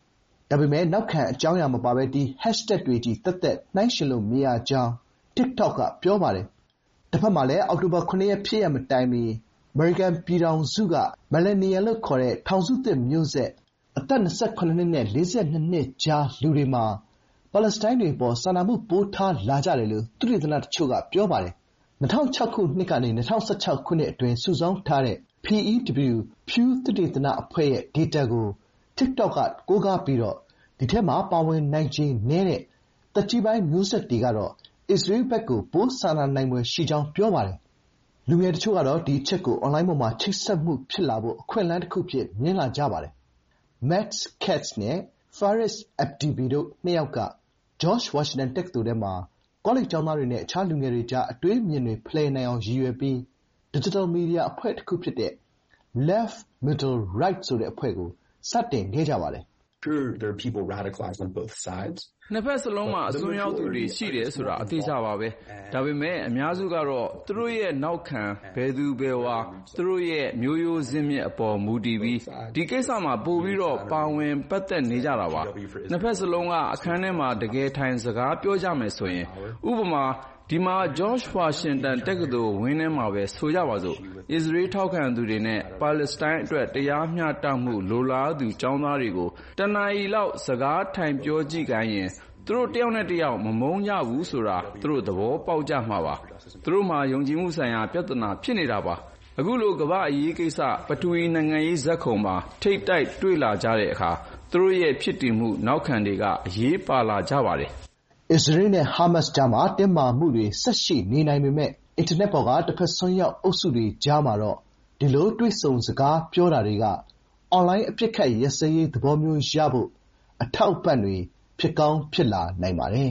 ဒါပေမဲ့နောက်ခံအကြောင်းအရာမပါဘဲဒီ hashtag တွေကြီးသက်သက်နှိုင်းယှဉ်လို့မရကြောင်း TikTok ကပြောပါတယ်။တစ်ဖက်မှာလည်းအောက်တိုဘာ 7 ရက်ဖြစ်ရပ်မတိုင်မီအမေရိကန်ပြည်ထောင်စုက Millennial လို့ခေါ်တဲ့ထောင်စုသစ်မျိုးဆက်အသက် 28 နှစ်နဲ့ 42 နှစ်ကြားလူတွေမှာပါလက်စတိုင်းတွေအပေါ်စာနာမှုပိုထားလာကြတယ်လို့သုတေသနတချို့ကပြောပါတယ်။2006 ခုနှစ်ကနေ2016 ခုနှစ်အတွင်းစုဆောင်းထားတဲ့ PEW Pew သုတေသနအဖွဲ့ရဲ့ဒေတာကို TikTok ကကိုးကားပြီးဒီထဲမှာပါဝင်နိုင်ခြေနည်းတဲ့သက်ကြီးပိုင်းမျိုးဆက်တွေကတော့အစ္စရေးဘက်ကိုပိုစာနာနိုင်ဖွယ်ရှိကြောင်းပြောပါတယ်။လူငယ်တချို့ကတော့ဒီအချက်ကိုအွန်လိုင်းပေါ်မှာချိတ်ဆက်မှုဖြစ်လာဖို့အခွင့်အလမ်းတစ်ခုဖြစ်မြင်လာကြပါတယ်။ Matt Katz နဲ့ Faris Abdibi တို့နှစ်ယောက်က George Washington တက္ကသိုလ်ထဲမှာကောလိပ်ကျောင်းသားတွေနဲ့အခြားလူငယ်တွေကြားအတွေးအမြင်တွေဖလှယ်နိုင်အောင်ရည်ရွယ်ပြီး Digital Media အဖွဲ့တစ်ခုဖြစ်တဲ့ Left Middle Right ဆိုတဲ့အဖွဲ့ကိုစတင်ခဲ့ကြပါတယ်။ Sure, there are people radicalized on both sides. နှစ်ဖက်စလုံးမှာအစွန်းရောက်သူတွေရှိတယ်ဆိုတာအသိကြပါပဲ။ဒါပေမဲ့အများစုကတော့သူတို့ရဲ့နောက်ခံဘယ်သူဘယ်ဝါသူတို့ရဲ့မျိုးရိုးဇင်းမြစ်အပေါ်မူတည်ပြီးဒီကိစ္စမှာပို့ပြီးတော့ပါဝင်ပတ်သက်နေကြတာပါ။နှစ်ဖက်စလုံးကအခန်းထဲမှာတကယ်ထိုင်စကားပြောကြမယ်ဆိုရင်ဥပမာဒီမှာ George Washington တက္ကသိုလ်ဝင်းထဲမှာပဲဆိုကြပါစို့အစ္စရေးထောက်ခံသူတွေနဲ့ပါလက်စတိုင်းအတွက်တရားမျှတမှုလိုလားသူကျောင်းသားတွေကိုတနာရီလောက်စကားထိုင်ပြောကြည့်ခိုင်းရင်သူတို့တယောက်နဲ့တယောက်မမုန်းကြဘူးဆိုတာသူတို့သဘောပေါက်ကြမှာပါ။သူတို့မှာယုံကြည်မှုဆိုင်ရာပြဿနာဖြစ်နေတာပါ။အခုလိုကမ္ဘာ့အရေးကိစ္စပထဝီနိုင်ငံရေးဇာတ်ခုံမှာထိပ်တိုက်တွေ့လာကြတဲ့အခါသူတို့ရဲ့ဖြစ်တည်မှုနောက်ခံတွေကအရေးပါလာကြပါတယ်။အစ္စရေးနဲ့ဟာမတ်စ်ကြားမှာတင်းမာမှုတွေဆက်ရှိနေနိုင်ပေမဲ့အင်တာနက်ပေါ်ကတစ်ဖက်ဆွမ်းရောက်အုပ်စုတွေကြားမှာတော့ဒီလိုတွေ့ဆုံစကားပြောတာတွေကအွန်လိုင်းအပစ်အခတ်ရပ်စဲရေးသဘောမျိုးရဖို့အထောက်အပံ့တွေဖြစ်ကောင်းဖြစ်လာနိုင်ပါတယ်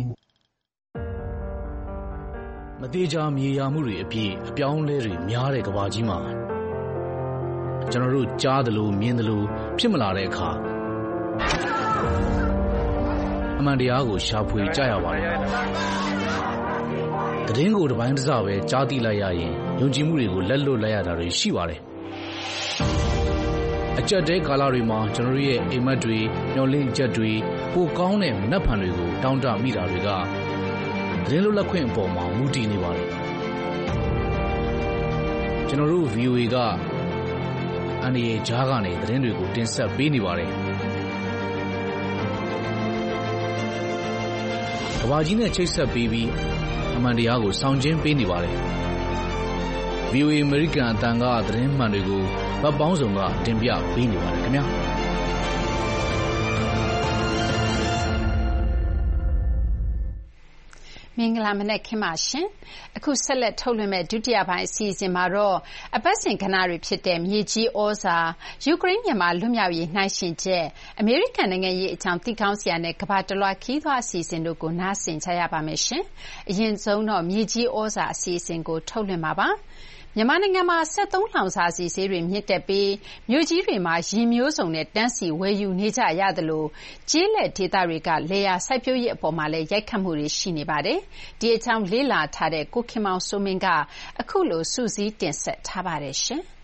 မသေချာမြေယာမှုတွေအပြည့်အပြောင်းလဲတွေများတဲ့ကမ္ဘာကြီးမှာကျွန်တော်တို့ကြားသလိုမြင်သလိုဖြစ်မလာတဲ့အခါအမှန်တရားကိုရှာဖွေကြရပါတယ်။သတင်းကိုတစ်ပိုင်းတစ်စပဲကြားသိလိုက်ရရင်ယုံကြည်မှုတွေကိုလက်လွတ်လိုက်ရတာတွေရှိပါတယ်။အကြက်တဲကာလတွေမှာကျွန်တော်ရဲ့အိမ်မက်တွေမျောလင့်ချက်တွေပိုကောင်းတဲ့မနှက်ဖန်တွေကိုတောင်းတမိတာတွေကသတင်းလွတ်လပ်ခွင့်အပေါ်မှာမူတည်နေပါတယ်။ကျွန်တော်တို့ VOA ကအန်ဒီရဲ့ဂျားကနေသတင်းတွေကိုတင်ဆက်ပေးနေပါတယ်။ကမ္ဘာကြီးနဲ့ချိတ်ဆက်ပေးပြီးအမှန်တရားကိုဆောင်ကျဉ်ပေးနေပါတယ်။ VOA အမေရိကန်အသံကသတင်းမှန်တွေကိုဗတ်ပေါင်းစုံကတင်ပြပေးနေပါတယ်ခင်ဗျာ။မင်္ဂလာမနက်ခင်းပါရှင်။အခုဆက်လက်ထုတ်လွှင့်မဲ့ဒုတိယပိုင်းအစီအစဉ်မှာတော့အပတ်စဉ်ကဏ္ဍတွေဖြစ်တဲ့မြေကြီးဩဇာယူကရိန်းမြန်မာလွတ်မြောက်ရေးနှိုင်းယှဉ်ချက်အမေရိကန်နိုင်ငံရေးအကြောင်းသိကောင်းစရာနဲ့ကမ္ဘာတလွှားခီးသွွားအစီအစဉ်တို့ကိုနားဆင်ကြရပါမယ်ရှင်။အရင်ဆုံးတော့မြေကြီးဩဇာအစီအစဉ်ကိုထုတ်လွှင့်ပါပါ။မြန်မာနိုင်ငံမှာစက်သုံးလောင်စာဆီဈေးတွေမြင့်တက်ပြီးမြို့ကြီးတွေမှာယာဉ်မျိုးစုံနဲ့တန်းစီဝယ်ယူနေကြရသလိုကျေးလက်ဒေသတွေကလယ်ယာစိုက်ပျိုးရေးအပေါ်မှာလည်းရိုက်ခတ်မှုတွေရှိနေပါတယ်။ဒီအကြောင်းလေ့လာထားတဲ့ကိုခင်မောင်စိုးမင်းကအခုလိုစုစည်းတင်ဆက်ထားပါတယ်ရှင်။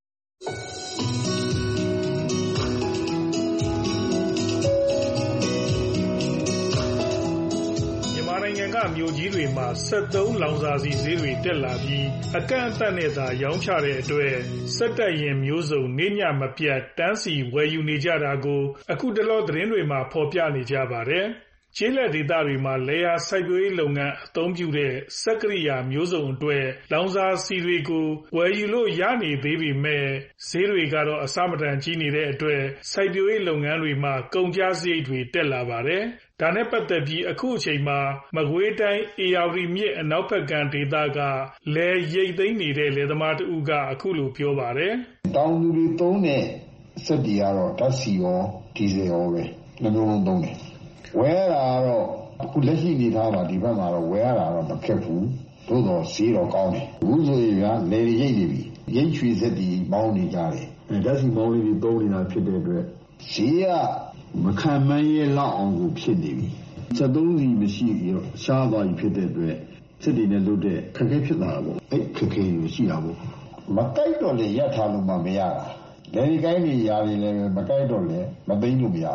နိုင်ငံကမြို့ကြီးတွေမှာစက်သုံးလောင်စာဆီဈေးတွေတက်လာပြီးအကန့်အသတ်နဲ့သာရောင်းချတဲ့အတွက်စက်တပ်ယာဉ်မျိုးစုံနေညမပြတ်တန်းစီဝယ်ယူနေကြတာကိုအခုတလောသတင်းတွေမှာဖော်ပြနေကြပါတယ်။ကျေးလက်ဒေသတွေမှာလယ်ယာစိုက်ပျိုးရေးလုပ်ငန်းအသုံးပြုတဲ့စက်ကိရိယာမျိုးစုံအတွက်လောင်စာဆီတွေကိုဝယ်ယူလို့ရနေသေးပေမဲ့ဈေးတွေကတော့အဆမတန်ကြီးနေတဲ့အတွက်စိုက်ပျိုးရေးလုပ်ငန်းတွေမှာကုန်ကျစရိတ်တွေတက်လာပါတယ်။ဒါနဲ့ပတ်သက်ပြီးအခုအချိန်မှာမကွေးတိုင်းဧရာဝတီမြစ်အနောက်ဘက်ကဒေသကလယ်ရိတ်သိမ်းနေတဲ့လယ်သမားတဦးကအခုလိုပြောပါတယ်။တောင်သူတွေသုံးတဲ့စက်တွေကတော့ဓာတ်ဆီရောဒီဇယ်ရောပဲနှမျိုးလုံးသုံးတယ်။ဝယ်ရတာကတော့အခုလက်ရှိအနေထားမှာဒီဘက်မှာတော့ဝယ်ရတာတော့မခက်ဘူး။သို့တော့ဈေးတော့ကောင်းတယ်။အခုဆိုရင်ဗျာလယ်ရိတ်နေပြီ။ရိတ်ချွေစက်တွေမောင်းနေကြတယ်။ဓာတ်ဆီမောင်းလေးတွေသုံးနေတာဖြစ်တဲ့အတွက်ဈေးကမခံမရလောက်အောင်ကိုဖြစ်နေပြီ။73စီမရှိပြီးတော့ရှားသွားပြီဖြစ်တဲ့အတွက်စစ်တွေနဲ့လွတ်တဲ့ခက်ခဲဖြစ်လာတာပေါ့။ခက်ခဲတွေရှိတာပေါ့။မတိုက်တော့လေရထားလို့မှမရတာ။လယ်ကိုင်းတွေຢာတွေလည်းမတိုက်တော့လေမသိမ်းလို့မရဘူး။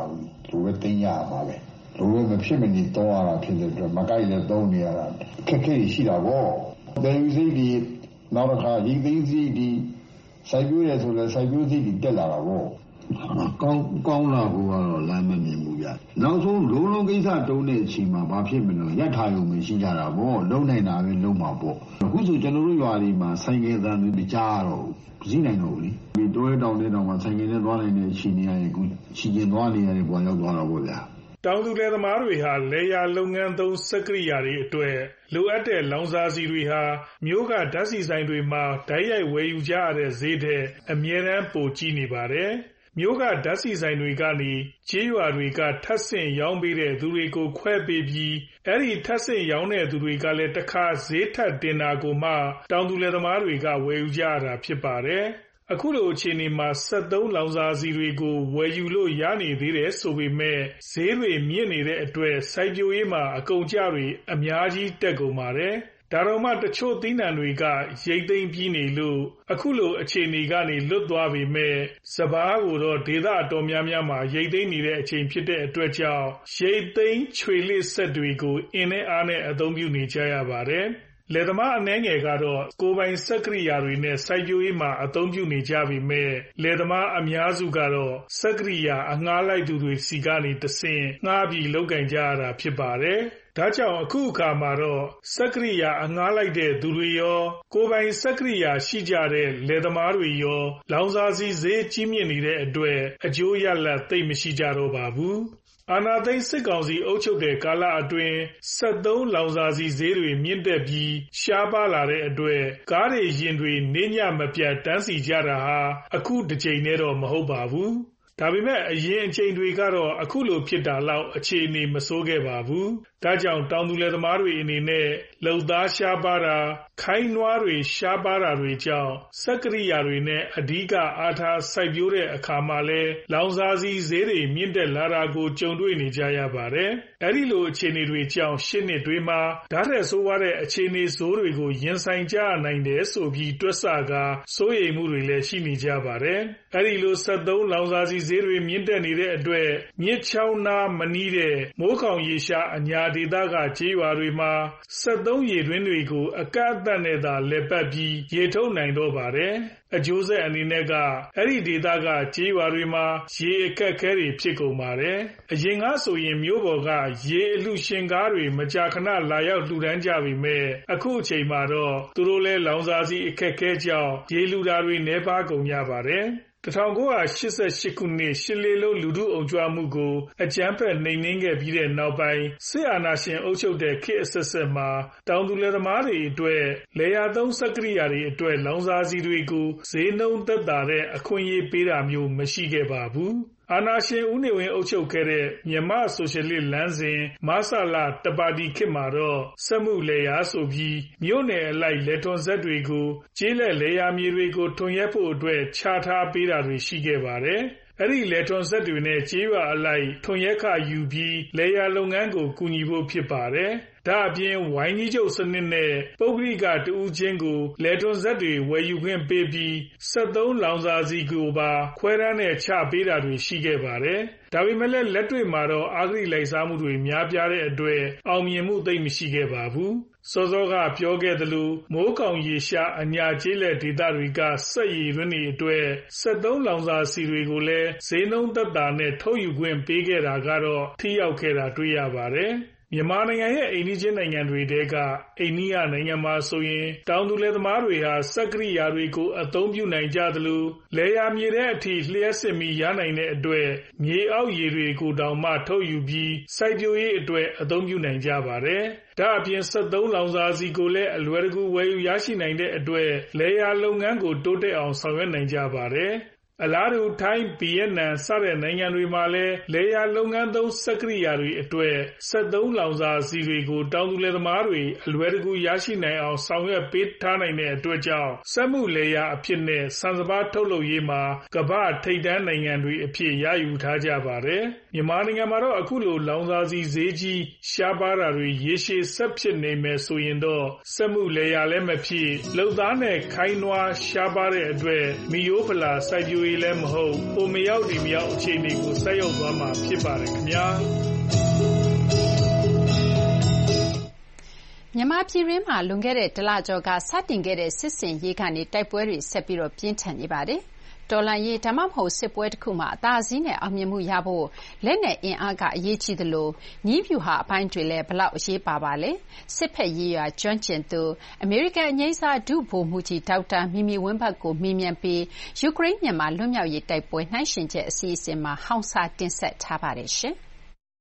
လူပဲသိရမှာပဲလူပဲမဖြစ်မနေသုံးရတာဖြစ်တဲ့အတွက်မကိုက်လည်းသုံးနေရတာခက်ခဲရှိတာပေါ့တယ်ယူစိတ်ဒီနောက်တစ်ခါရိတ်သိမ်းစိတ်ဒီစိုက်ပျိုးရဆိုလဲစိုက်ပျိုးစိတ်ဒီတက်လာတာပေါ့ကောင်းလာဖို့ကတော့လမ်းမမြင်ဘူးဗျနောက်ဆုံးလုံးကိစ္စတုံးတဲ့အချိန်မှာဘာဖြစ်မလို့ရထားရုံမရှိကြတာပေါ့လုံနိုင်တာပဲလုံမှာပေါ့အခုဆိုကျွန်တော်တို့ရွာတွေမှာဆိုင်ကယ်သံတွေကြားတော့စည်းနိုင်တော့ဘူးလေဒီတိုးတောင်တဲ့တောင်မှာဆိုင်ကယ်နဲ့သွားနိုင်တဲ့အချိန်ကြီးရင်အခုချီကျင်သွားနေရတဲ့ဘဝရောက်သွားတော့ပေါ့ဗျာတောင်သူလယ်သမားတွေဟာလယ်ယာလုပ်ငန်းသုံးစက်ကိရိယာတွေအတွက်လိုအပ်တဲ့လောင်စာဆီတွေဟာမြို့ကဓာတ်ဆီဆိုင်တွေမှာဓာတ်ရိုက်ဝယ်ယူကြရတဲ့ဈေးထက်အမြဲတမ်းပိုကြီးနေပါတယ်။မြို့ကဓာတ်ဆီဆိုင်တွေကနေကျေးရွာတွေကထပ်ဆင့်ရောင်းပေးတဲ့သူတွေကိုခွဲပေးပြီးအဲ့ဒီထပ်ဆင့်ရောင်းတဲ့သူတွေကလည်းတစ်ခါဈေးထပ်တင်တာကိုမှတောင်သူလယ်သမားတွေကဝယ်ယူကြရတာဖြစ်ပါတယ်။အခုလိုအခြေအနေမှာ73လောင်စာဆီတွေကိုဝယ်ယူလို့ရနေသေးတယ်ဆိုပေမဲ့ဈေးတွေမြင့်နေတဲ့အတွက်စိုက်ပျိုးရေးမှာအကုန်ကျတွေအများကြီးတက်ကုန်ပါတယ်။ဒါတော့မှတချို့သီးနှံတွေကရိတ်သိမ်းပြီးနေလို့အခုလိုအခြေအနေကနေလွတ်သွားပေမဲ့စပါးကိုတော့ဒေသအတော်များများမှာရိတ်သိမ်းနေတဲ့အချိန်ဖြစ်တဲ့အတွက်ကြောင့်ရိတ်သိမ်းချွေလစ်ဆက်တွေကိုအင်းနဲ့အားနဲ့အသုံးပြုနေကြရပါတယ်။လယ်သမားအနှဲငယ်ကတော့ကိုယ်ပိုင်စက်ကိရိယာတွေနဲ့စိုက်ပျိုးရေးမှာအသုံးပြုနေကြပေမဲ့လယ်သမားအများစုကတော့စက်ကိရိယာအငှားလိုက်သူတွေစီကနေတဆင့်ငှားပြီးလုပ်ကင်ကြရတာဖြစ်ပါတယ်။ဒါကြောင့်အခုအခါမှာတော့စက်ကိရိယာအငှားလိုက်တဲ့သူတွေရောကိုယ်ပိုင်စက်ကိရိယာရှိကြတဲ့လယ်သမားတွေရောလောင်စာဆီဈေးကြီးမြင့်နေတဲ့အတွက်အကျိုးရလဒ်သိပ်မရှိကြတော့ပါဘူး။အာဏာသိမ်းစစ်ကောင်စီအုပ်ချုပ်တဲ့ကာလအတွင်း73လောင်စာဆီဈေးတွေမြင့်တက်ပြီးရှားပါလာတဲ့အတွက်ကားတွေယာဉ်တွေနေ့ညမပြတ်တန်းစီကြတာဟာအခုတစ်ကြိမ်နဲ့တော့မဟုတ်ပါဘူး။ဒါပေမဲ့အရင်အချိန်တွေကတော့အခုလိုဖြစ်တာလောက်အခြေအနေမဆိုးခဲ့ပါဘူး။ဒါကြောင့်တောင်သူလယ်သမားတွေအနေနဲ့လုပ်သားရှားပါတာခိုင်းနွားတွေရှားပါတာတွေကြောင့်စက်ကိရိယာတွေနဲ့အဓိကအားထားစိုက်ပျိုးတဲ့အခါမှာလဲလောင်စာဆီဈေးတွေမြင့်တက်လာတာကိုကြုံတွေ့နေကြရပါတယ်။အဲဒီလိုအခြေအနေတွေကြောင့်ရှစ်နှစ်တွေမှာဓာတ်ထက်ဆိုးဝါးတဲ့အခြေအနေဆိုးတွေကိုရင်ဆိုင်ကြရနိုင်တယ်ဆိုပြီးတွက်ဆကာစိုးရိမ်မှုတွေလည်းရှိနေကြပါတယ်။အဲဒီလို73လောင်စာဆီဈေးတွေမြင့်တက်နေတဲ့အတွက်မြစ်ချောင်းနားမနီးတဲ့မိုးခေါင်ရေရှားအညာဒေသကကျေးရွာတွေမှာ73ရေတွင်းတွေကိုအကန့်အသတ်နဲ့သာလည်ပတ်ပြီးရေထုတ်နိုင်တော့ပါတယ်။အကျိုးဆက်အနေနဲ့ကအဲ့ဒီဒေသကကျေးရွာတွေမှာရေအခက်အခဲတွေဖြစ်ကုန်ပါတယ်။အရင်ကဆိုရင်မြို့ပေါ်ကရေအလှရှင်ကားတွေမကြာခဏလာရောက်လှူဒန်းကြပေမဲ့အခုအချိန်မှာတော့သူတို့လည်းလောင်စာဆီအခက်အခဲကြောင့်ရေလှူတာတွေနှဲပါကုန်ကြပါတယ်။1988ခုနှစ်ရှစ်လေးလုံးလူထုအုံကြွမှုကိုအကြမ်းဖက်နှိမ်နင်းခဲ့ပြီးတဲ့နောက်ပိုင်းစစ်အာဏာရှင်အုပ်ချုပ်တဲ့ခေတ်အဆက်ဆက်မှာတောင်သူလယ်သမားတွေအတွက်လယ်ယာသုံးစက်ကိရိယာတွေအတွက်လောင်စာဆီတွေကိုဈေးနှုန်းသက်သာတဲ့အခွင့်အရေးပေးတာမျိုးမရှိခဲ့ပါဘူး။အာဏာရှင်ဦးနေဝင်းအုပ်ချုပ်ခဲ့တဲ့မြန်မာဆိုရှယ်လစ်လမ်းစဉ်မဆလတပါတီခေတ်မှာတော့စက်မှုလယ်ယာဆိုပြီးမြို့နယ်အလိုက်လယ်ထွန်စက်တွေကိုကျေးလက်လယ်ယာမြေတွေကိုထွန်ရက်ဖို့အတွက်ချထားပေးတာတွေရှိခဲ့ပါတယ်။အဲ့ဒီလယ်ထွန်စက်တွေနဲ့ကျေးရွာအလိုက်ထွန်ရက်ခယူပြီးလယ်ယာလုပ်ငန်းကိုကူညီဖို့ဖြစ်ပါတယ်။ဒါအပြင်ဝိုင်းကြီးချုပ်စနစ်နဲ့ပုဂ္ဂလိကတဦးချင်းကိုလယ်ထွန်စက်တွေဝယ်ယူခွင့်ပေးပြီး73လောင်စာဆီကိုပါခွဲတမ်းနဲ့ချပေးတာတွေရှိခဲ့ပါတယ်။ဒါပေမဲ့လက်တွေ့မှာတော့အဂတိလိုက်စားမှုတွေများပြားတဲ့အတွက်အောင်မြင်မှုသိပ်မရှိခဲ့ပါဘူး။စောစောကပြောခဲ့သလိုမိုးကောင်ရေရှားအညာကျေးလက်ဒေသတွေကစက်ရည်တွင်းတွေအတွက်73လောင်စာဆီတွေကိုလည်းဈေးနှုန်းသက်သာနဲ့ထုတ်ယူခွင့်ပေးခဲ့တာကတော့ထိရောက်ခဲ့တာတွေ့ရပါတယ်။မြန်မာနိုင်ငံရဲ့အိမ်နီးချင်းနိုင်ငံတွေထဲကအိန္ဒိယနိုင်ငံမှာဆိုရင်တောင်သူလယ်သမားတွေဟာစက်ကိရိယာတွေကိုအသုံးပြုနိုင်ကြသလိုလယ်ယာမြေထဲအထိလျှက်စစ်မီရနိုင်တဲ့အတွက်မြေအောက်ရေတွေကိုတောင်မှထုတ်ယူပြီးစိုက်ပျိုးရေးအတွက်အသုံးပြုနိုင်ကြပါတယ်။ဒါအပြင်73လောင်စာဆီကိုလည်းအလွယ်တကူဝယ်ယူရရှိနိုင်တဲ့အတွက်လယ်ယာလုပ်ငန်းကိုတိုးတက်အောင်ဆောင်ရွက်နိုင်ကြပါတယ်။အလားတူထိုင်းဗီယက်နမ်စတဲ့နိုင်ငံတွေမှာလည်းလယ်ယာလုပ်ငန်းသုံးစက်ကိရိယာတွေအတွက်73လောင်စာဆီတွေကိုတောင်သူလယ်သမားတွေအလွယ်တကူရရှိနိုင်အောင်ဆောင်ရွက်ပေးထားနိုင်တဲ့အတွက်ကြောင့်စက်မှုလယ်ယာအဖြစ်နဲ့ဆန်စပါးထုတ်လုပ်ရေးမှာကမ္ဘာထိပ်တန်းနိုင်ငံတွေအဖြစ်ရယူထားကြပါတယ်။မြန်မာနိုင်ငံမှာတော့အခုလိုလောင်စာဆီဈေးကြီးရှားပါးတာတွေရေရှည်ဆက်ဖြစ်နေမယ်ဆိုရင်တော့စက်မှုလယ်ယာလည်းမဖြစ်လုပ်သားနဲ့ခိုင်းနွားရှားပါးတဲ့အတွက်မီယိုးဖလာစိုက်ပျိုးတွေလည်းမဟုတ်ဟိုမရောက်ဒီမရောက်အခြေအနေကိုဆက်ရောက်သွားမှာဖြစ်ပါတယ်ခင်ဗျာမြန်မာပြည်တွင်းမှာလွန်ခဲ့တဲ့တလကျော်ကစတင်ခဲ့တဲ့စစ်စင်ရေးကနေတိုက်ပွဲတွေဆက်ပြီးပြင်းထန်နေပါတယ်။တော်လှန်ရေးဒါမှမဟုတ်စစ်ပွဲတစ်ခုမှာအသာစီးနဲ့အောင်မြင်မှုရဖို့လက်နက်အင်အားကအရေးကြီးသလိုနည်းဗျူဟာအပိုင်းတွေလည်းဘလောက်အရေးပါလဲ။စစ်ဖက်ရေးရာကျွမ်းကျင်သူအမေရိကန်အငြိမ်းစားဒုဗိုလ်မှူးကြီးဒေါက်တာမီမီဝင်းဘတ်ကိုမေးမြန်းပြီးယူကရိန်းမြန်မာလွတ်မြောက်ရေးတိုက်ပွဲနှိုင်းယှဉ်ချက်အစီအစဉ်မှာဟောင်းစာတင်ဆက်ထားပါတယ်ရှင်။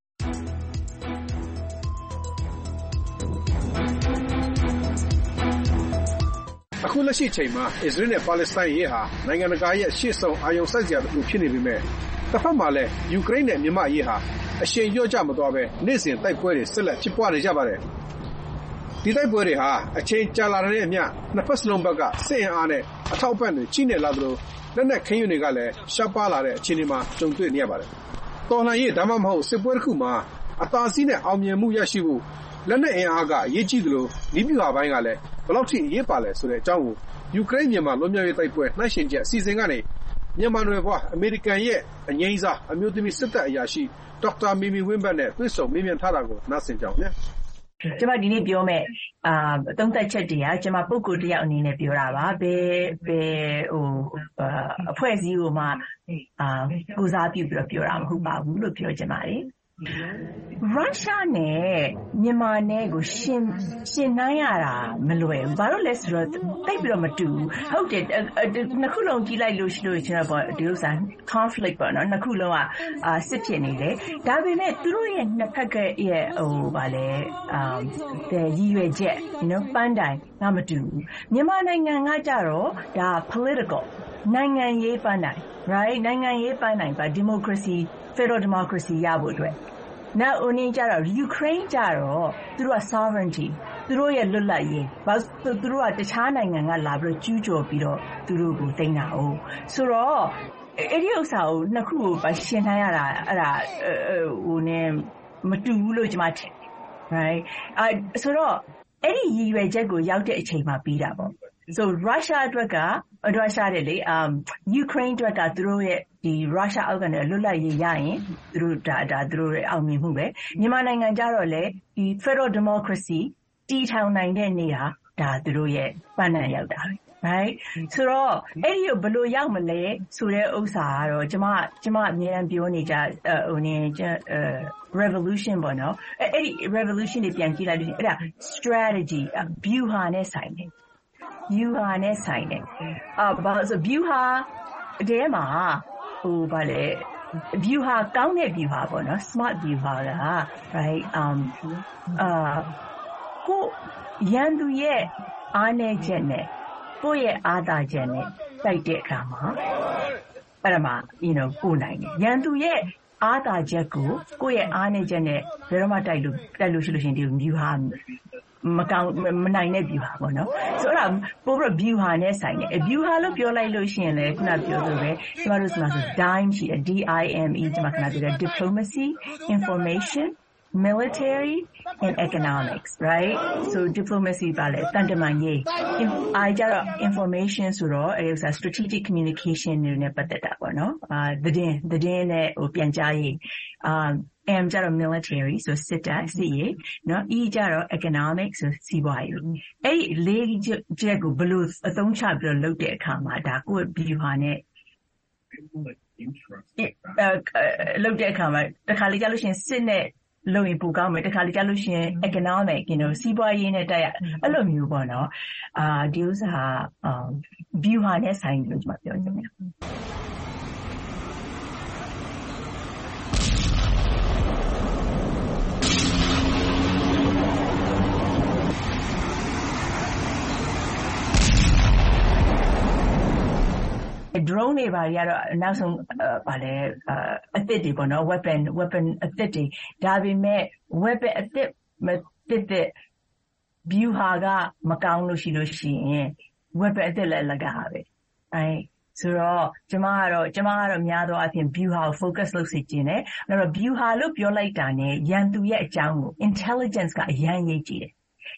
အခုလက်ရှိချိန်မှာအစ္စရေးနဲ့ပါလက်စတိုင်းရေးဟာနိုင်ငံတကာရဲ့ရှေ့ဆောင်အာရုံစိုက်စရာတစ်ခုဖြစ်နေပေမဲ့တစ်ဖက်မှာလည်းယူကရိန်းနဲ့မြန်မာရေးဟာအရှိန်လျော့ကျမသွားဘဲနေ့စဉ်တိုက်ပွဲတွေဆက်လက်ဖြစ်ပွားနေကြပါတယ်။ဒီတိုက်ပွဲတွေဟာအချိန်ကြာလာတဲ့အမျှနှစ်ဖက်စလုံးဘက်ကစစ်အင်အားနဲ့အထောက်အပံ့တွေကြီးနေလာသလိုလက်နက်ခင်းယူတွေကလည်းရှားပါလာတဲ့အခြေအနေမှာကြုံတွေ့နေရပါတယ်။တော်လှန်ရေးဒါမှမဟုတ်စစ်ပွဲတစ်ခုမှာအသာစီးနဲ့အောင်မြင်မှုရရှိဖို့လက်နက်အင်အားကအရေးကြီးသလိုနည်းဗျူဟာပိုင်းကလည်းဘယ်လောက်ထိအရေးပါလဲဆိုတဲ့အကြောင်းကိုယူကရိန်းမြန်မာလွတ်မြောက်ရေးတိုက်ပွဲနှိုင်းယှဉ်ချက်အစီအစဉ်ကနေမြန်မာနယ်ဘွားအမေရိကန်ရဲ့အငြိမ်းစားအမျိုးသမီးစစ်တပ်အရာရှိဒေါက်တာမီမီဝင်းဘတ်နဲ့တွေ့ဆုံမေးမြန်းထားတာကိုနားဆင်ကြအောင်ဗျာ။ကျွန်မဒီနေ့ပြောမယ်သုံးသက်ချက်တွေကကျွန်မပုဂ္ဂိုလ်တစ်ယောက်အနေနဲ့ပြောတာပါဘယ်အဖွဲ့အစည်းကိုမှကိုစားပြုပြီးတော့ပြောတာမဟုတ်ပါဘူးလို့ပြောချင်ပါတယ်ရုရှားနဲ့မြန်မာနဲ့ကိုရှင်နှိုင်းရတာမလွယ်ဘူးဘာလို့လဲဆိုတော့တိတ်ပြီးတော့မတူဘူးဟုတ်တယ်နှစ်ခုလုံးကြည့်လိုက်လို့ရှိလို့ကျွန်တော်ပေါ့ဒီဥစ္စာ conflict ပေါ့နော်နှစ်ခုလုံးကစစ်ဖြစ်နေတယ်ဒါပေမဲ့သူတို့ရဲ့နှစ်ဖက်ကရဲ့ဗာလဲရည်ရွယ်ချက်ပန်းတိုင်ကမတူဘူးမြန်မာနိုင်ငံကကြတော့ဒါ political နိုင်ငံရေးပန်းတိုင် right နိုင်ငံရေးပန်းတိုင်ပါ democracy federal democracy ရဖို့အတွက်နောက်ဦးနေကြတော့ Ukraine ကြတော့သူတို့က sovereignty သူတို့ရဲ့လွတ်လပ်ရေးဘာသူတို့ကတခြားနိုင်ငံကလာပြီးတော့ကျူးကျော်ပြီးတော့သူတို့ကိုသိမ်းတာ哦ဆိုတော့အဲ့ဒီဥစ္စာကိုနှစ်ခုကိုရှင်းထားရတာအဲ့ဒါဟိုနဲ့မတူဘူးလို့ကျွန်မထင် right ဆိုတော့အဲ့ဒီရည်ရွယ်ချက်ကိုရောက်တဲ့အချိန်မှာပြီးတာပေါ့So Russia အတွက်ကRussia တဲ့လေUkraine အတွက်ကသူတို့ရဲ့ဒီ Russia အောက်ကနေလွတ်လပ်ရေးရရင်သူတို့ဒါသူတို့ရဲ့အောင်မြင်မှုပဲမြန်မာနိုင်ငံကြတော့လေဒီ Federal Democracy တည်ထောင်နိုင်တဲ့နေရာဒါသူတို့ရဲ့ပန်းနံရောက်တာပဲ right ဆိုတော့အဲ့ဒီကိုဘယ်လိုရောက်မလဲဆိုတဲ့ဥစ္စာကတော့ကျမအမြဲတမ်းပြောနေကြဟိုနေrevolution ပေါ့နော်အဲ့ဒီ revolution တွေပြန်ကြည့်လိုက်လို့အဲ့ဒါ strategy view ဟာနဲ့ဆိုင်တယ်view ဟာနဲ့ဆိုင်တယ်ဘာလို့ဆို view ဟာတဲမှာဟိုဗာလေ view ဟာကောင်းတဲ့ view ဟာပေါ့နော် smart view ဟာက right ကိုရန်သူရဲ့အားနည်းချက်နဲ့ကိုယ့်ရဲ့အားသာချက်နဲ့တိုက်တဲ့အခါမှာအဲ့ဒါမှပို့နိုင်တယ်ရန်သူရဲ့အားသာချက်ကိုကိုယ့်ရဲ့အားနည်းချက်နဲ့ဘယ်တော့မှတိုက်လို့ရှိလို့ရှင်ဒီ view ဟာမကောင်းမနိုင်တဲ့ view ဟာပေါ့နော်ဆိုတော့ပို့ပြီး view ဟာနဲ့ဆိုင်တယ် view ဟာလို့ပြောလိုက်လို့ရှိရင်လည်းခုနပြောသလိုပဲကျမတို့ဆို DIME ရှိတယ် DIME ကျမခဏပြောတယ် diplomacy information military and economics right so diplomacy ပါလေတန်တမာရေးအားကြတော့ information ဆိုတော့အဲ့ဒါ strategic communication နဲ့ပတ်သက်တာပေါ့နော်သတင်းနဲ့ဟိုပြန်ကြားရေးM ကြတော့ military ဆိုစစ်တပ်စစ်ရေးနော် E ကြတော့ economic ဆိုစီးပွားရေးအဲ့ဒီလေးချက်ကိုဘယ်လိုအသုံးချပြီးတော့လုပ်တဲ့အခါမှာဒါကိုယ့် view ဟာနဲ့လုပ်တဲ့အခါမှာတခါလေကြာလို့ရှိရင်စစ်နဲ့လုပ်ရင်ပိုကောင်းမယ်တခါလေကြာလို့ရှိရင် economic စီးပွားရေးနဲ့တိုက်ရအဲ့လိုမျိုးပေါ့နော်ဒီဥစ္စာ view ဟာနဲ့ဆိုင်လို့ကျွန်မပြောနေတယ်drone တွေပါရတော့နောက်ဆုံးဗာလဲအသစ်တွေပေါ့နော် weapon အသစ်တွေဒါပေမဲ့ weapon အသစ်မတစ် view ဟာကမကောင်းလို့ရှိလို့ရှိရင် weapon အသစ်လည်းလကားပဲဆိုတော့ကျမကတော့များသောအားဖြင့် view ဟာကို focus လုပ်စေချင်တယ်အဲ့တော့ view ဟာလို့ပြောလိုက်တာနဲ့ရန်သူရဲ့အကြောင်းကို intelligence ကအရန်ရေးကြည့်တယ်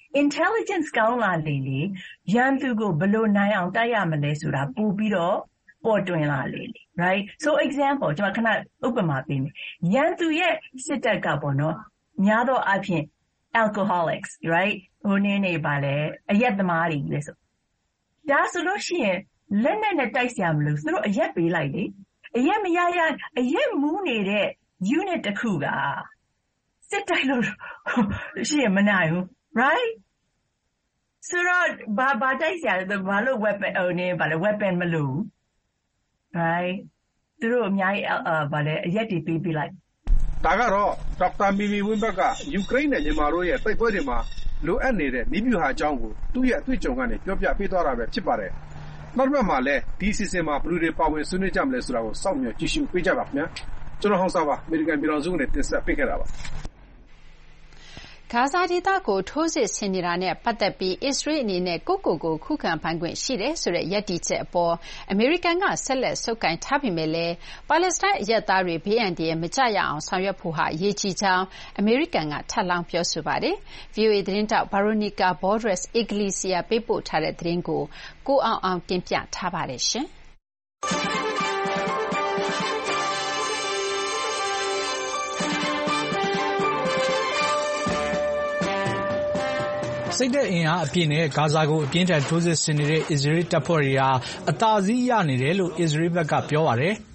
intelligence ကောင်းလာလေရန်သူကိုဘယ်လိုနိုင်အောင်တိုက်ရမလဲဆိုတာပို့ပြီးတော့ပေါ်တွင်လာလေ right so example ကျွန်မခဏဥပမာပေးမယ်ရန်သူရဲ့စစ်တပ်ကပေါ့နော်များသောအားဖြင့် alcoholics right ဟိုနေပါလေအရက်သမားတွေလေဆိုဒါဆိုလို့ရှိရင်လက်နဲ့တိုက်เสียမလို့သူတို့အရက်ပေးလိုက်လေအရက်မရအရက်မူးနေတဲ့ unit တစ်ခုကစစ်တိုက်လို့ရှိရင်မနိုင်ဘူး rightဆိုတော့ဘာတိုက်เสียလဲဘာလို့ weapon နေပါလဲ weapon မလို့ right သူတို့အများကြီးဘာလဲအရက်တွေပေးလိုက်ဒါကတော့ဒေါက်တာမီမီဝင်းဘက်ကယူကရိန်းနဲ့မြန်မာတို့ရဲ့တိုက်ပွဲတွေမှာလိုအပ်နေတဲ့နည်းဗျူဟာအကြောင်းကိုသူ့ရဲ့အတွေ့အကြုံကနေပြောပြပေးသွားတာပဲဖြစ်ပါတယ်နောက်တစ်ပတ်မှာလည်းဒီအစီအစဉ်မှာဘယ်လိုတွေပါဝင်ဆွေးနွေးကြမလဲဆိုတာကိုစောင့်မျှော်ကြည့်ရှုပေးကြပါခင်ဗျာကျွန်တော်ဟောင်းစားပါအမေရိကန်ပြည်တော်စုကနေတင်ဆက်ပေးခဲ့တာပါဂါဇာဒေသကိုထိုးစစ်ဆင်နေတာနဲ့ပတ်သက်ပြီးအစ္စရေးအနေနဲ့ကိုခုခံပိုင်ခွင့်ရှိတယ်ဆိုတဲ့ယက်တီချက်အပေါ်အမေရိကန်ကဆက်လက်ဆုပ်ကိုင်ထားပေမဲ့လည်းပါလက်စတိုင်းအရပ်သားတွေဘေးအန္တရာယ်မကျရအောင်ဆောင်ရွက်ဖို့ဟာအရေးကြီးကြောင်းအမေရိကန်ကထပ်လောင်းပြောဆိုပါတယ်။ VOA သတင်းတောက် Veronica Balderas Iglesias ပေးပို့ထားတဲ့သတင်းကိုကိုအောင်တင်ပြထားပါတယ်ရှင်။စိတ်ဓာတ်အင်အားအပြည့်နဲ့ဂါဇာကိုအပြင်းထန်ထိုးစစ်ဆင်နေတဲ့အစ္စရေးတပ်ဖွဲ့တွေဟာအသာစီးရနေတယ်လို့အစ္စရေးဘက်ကပြောပါတယ်။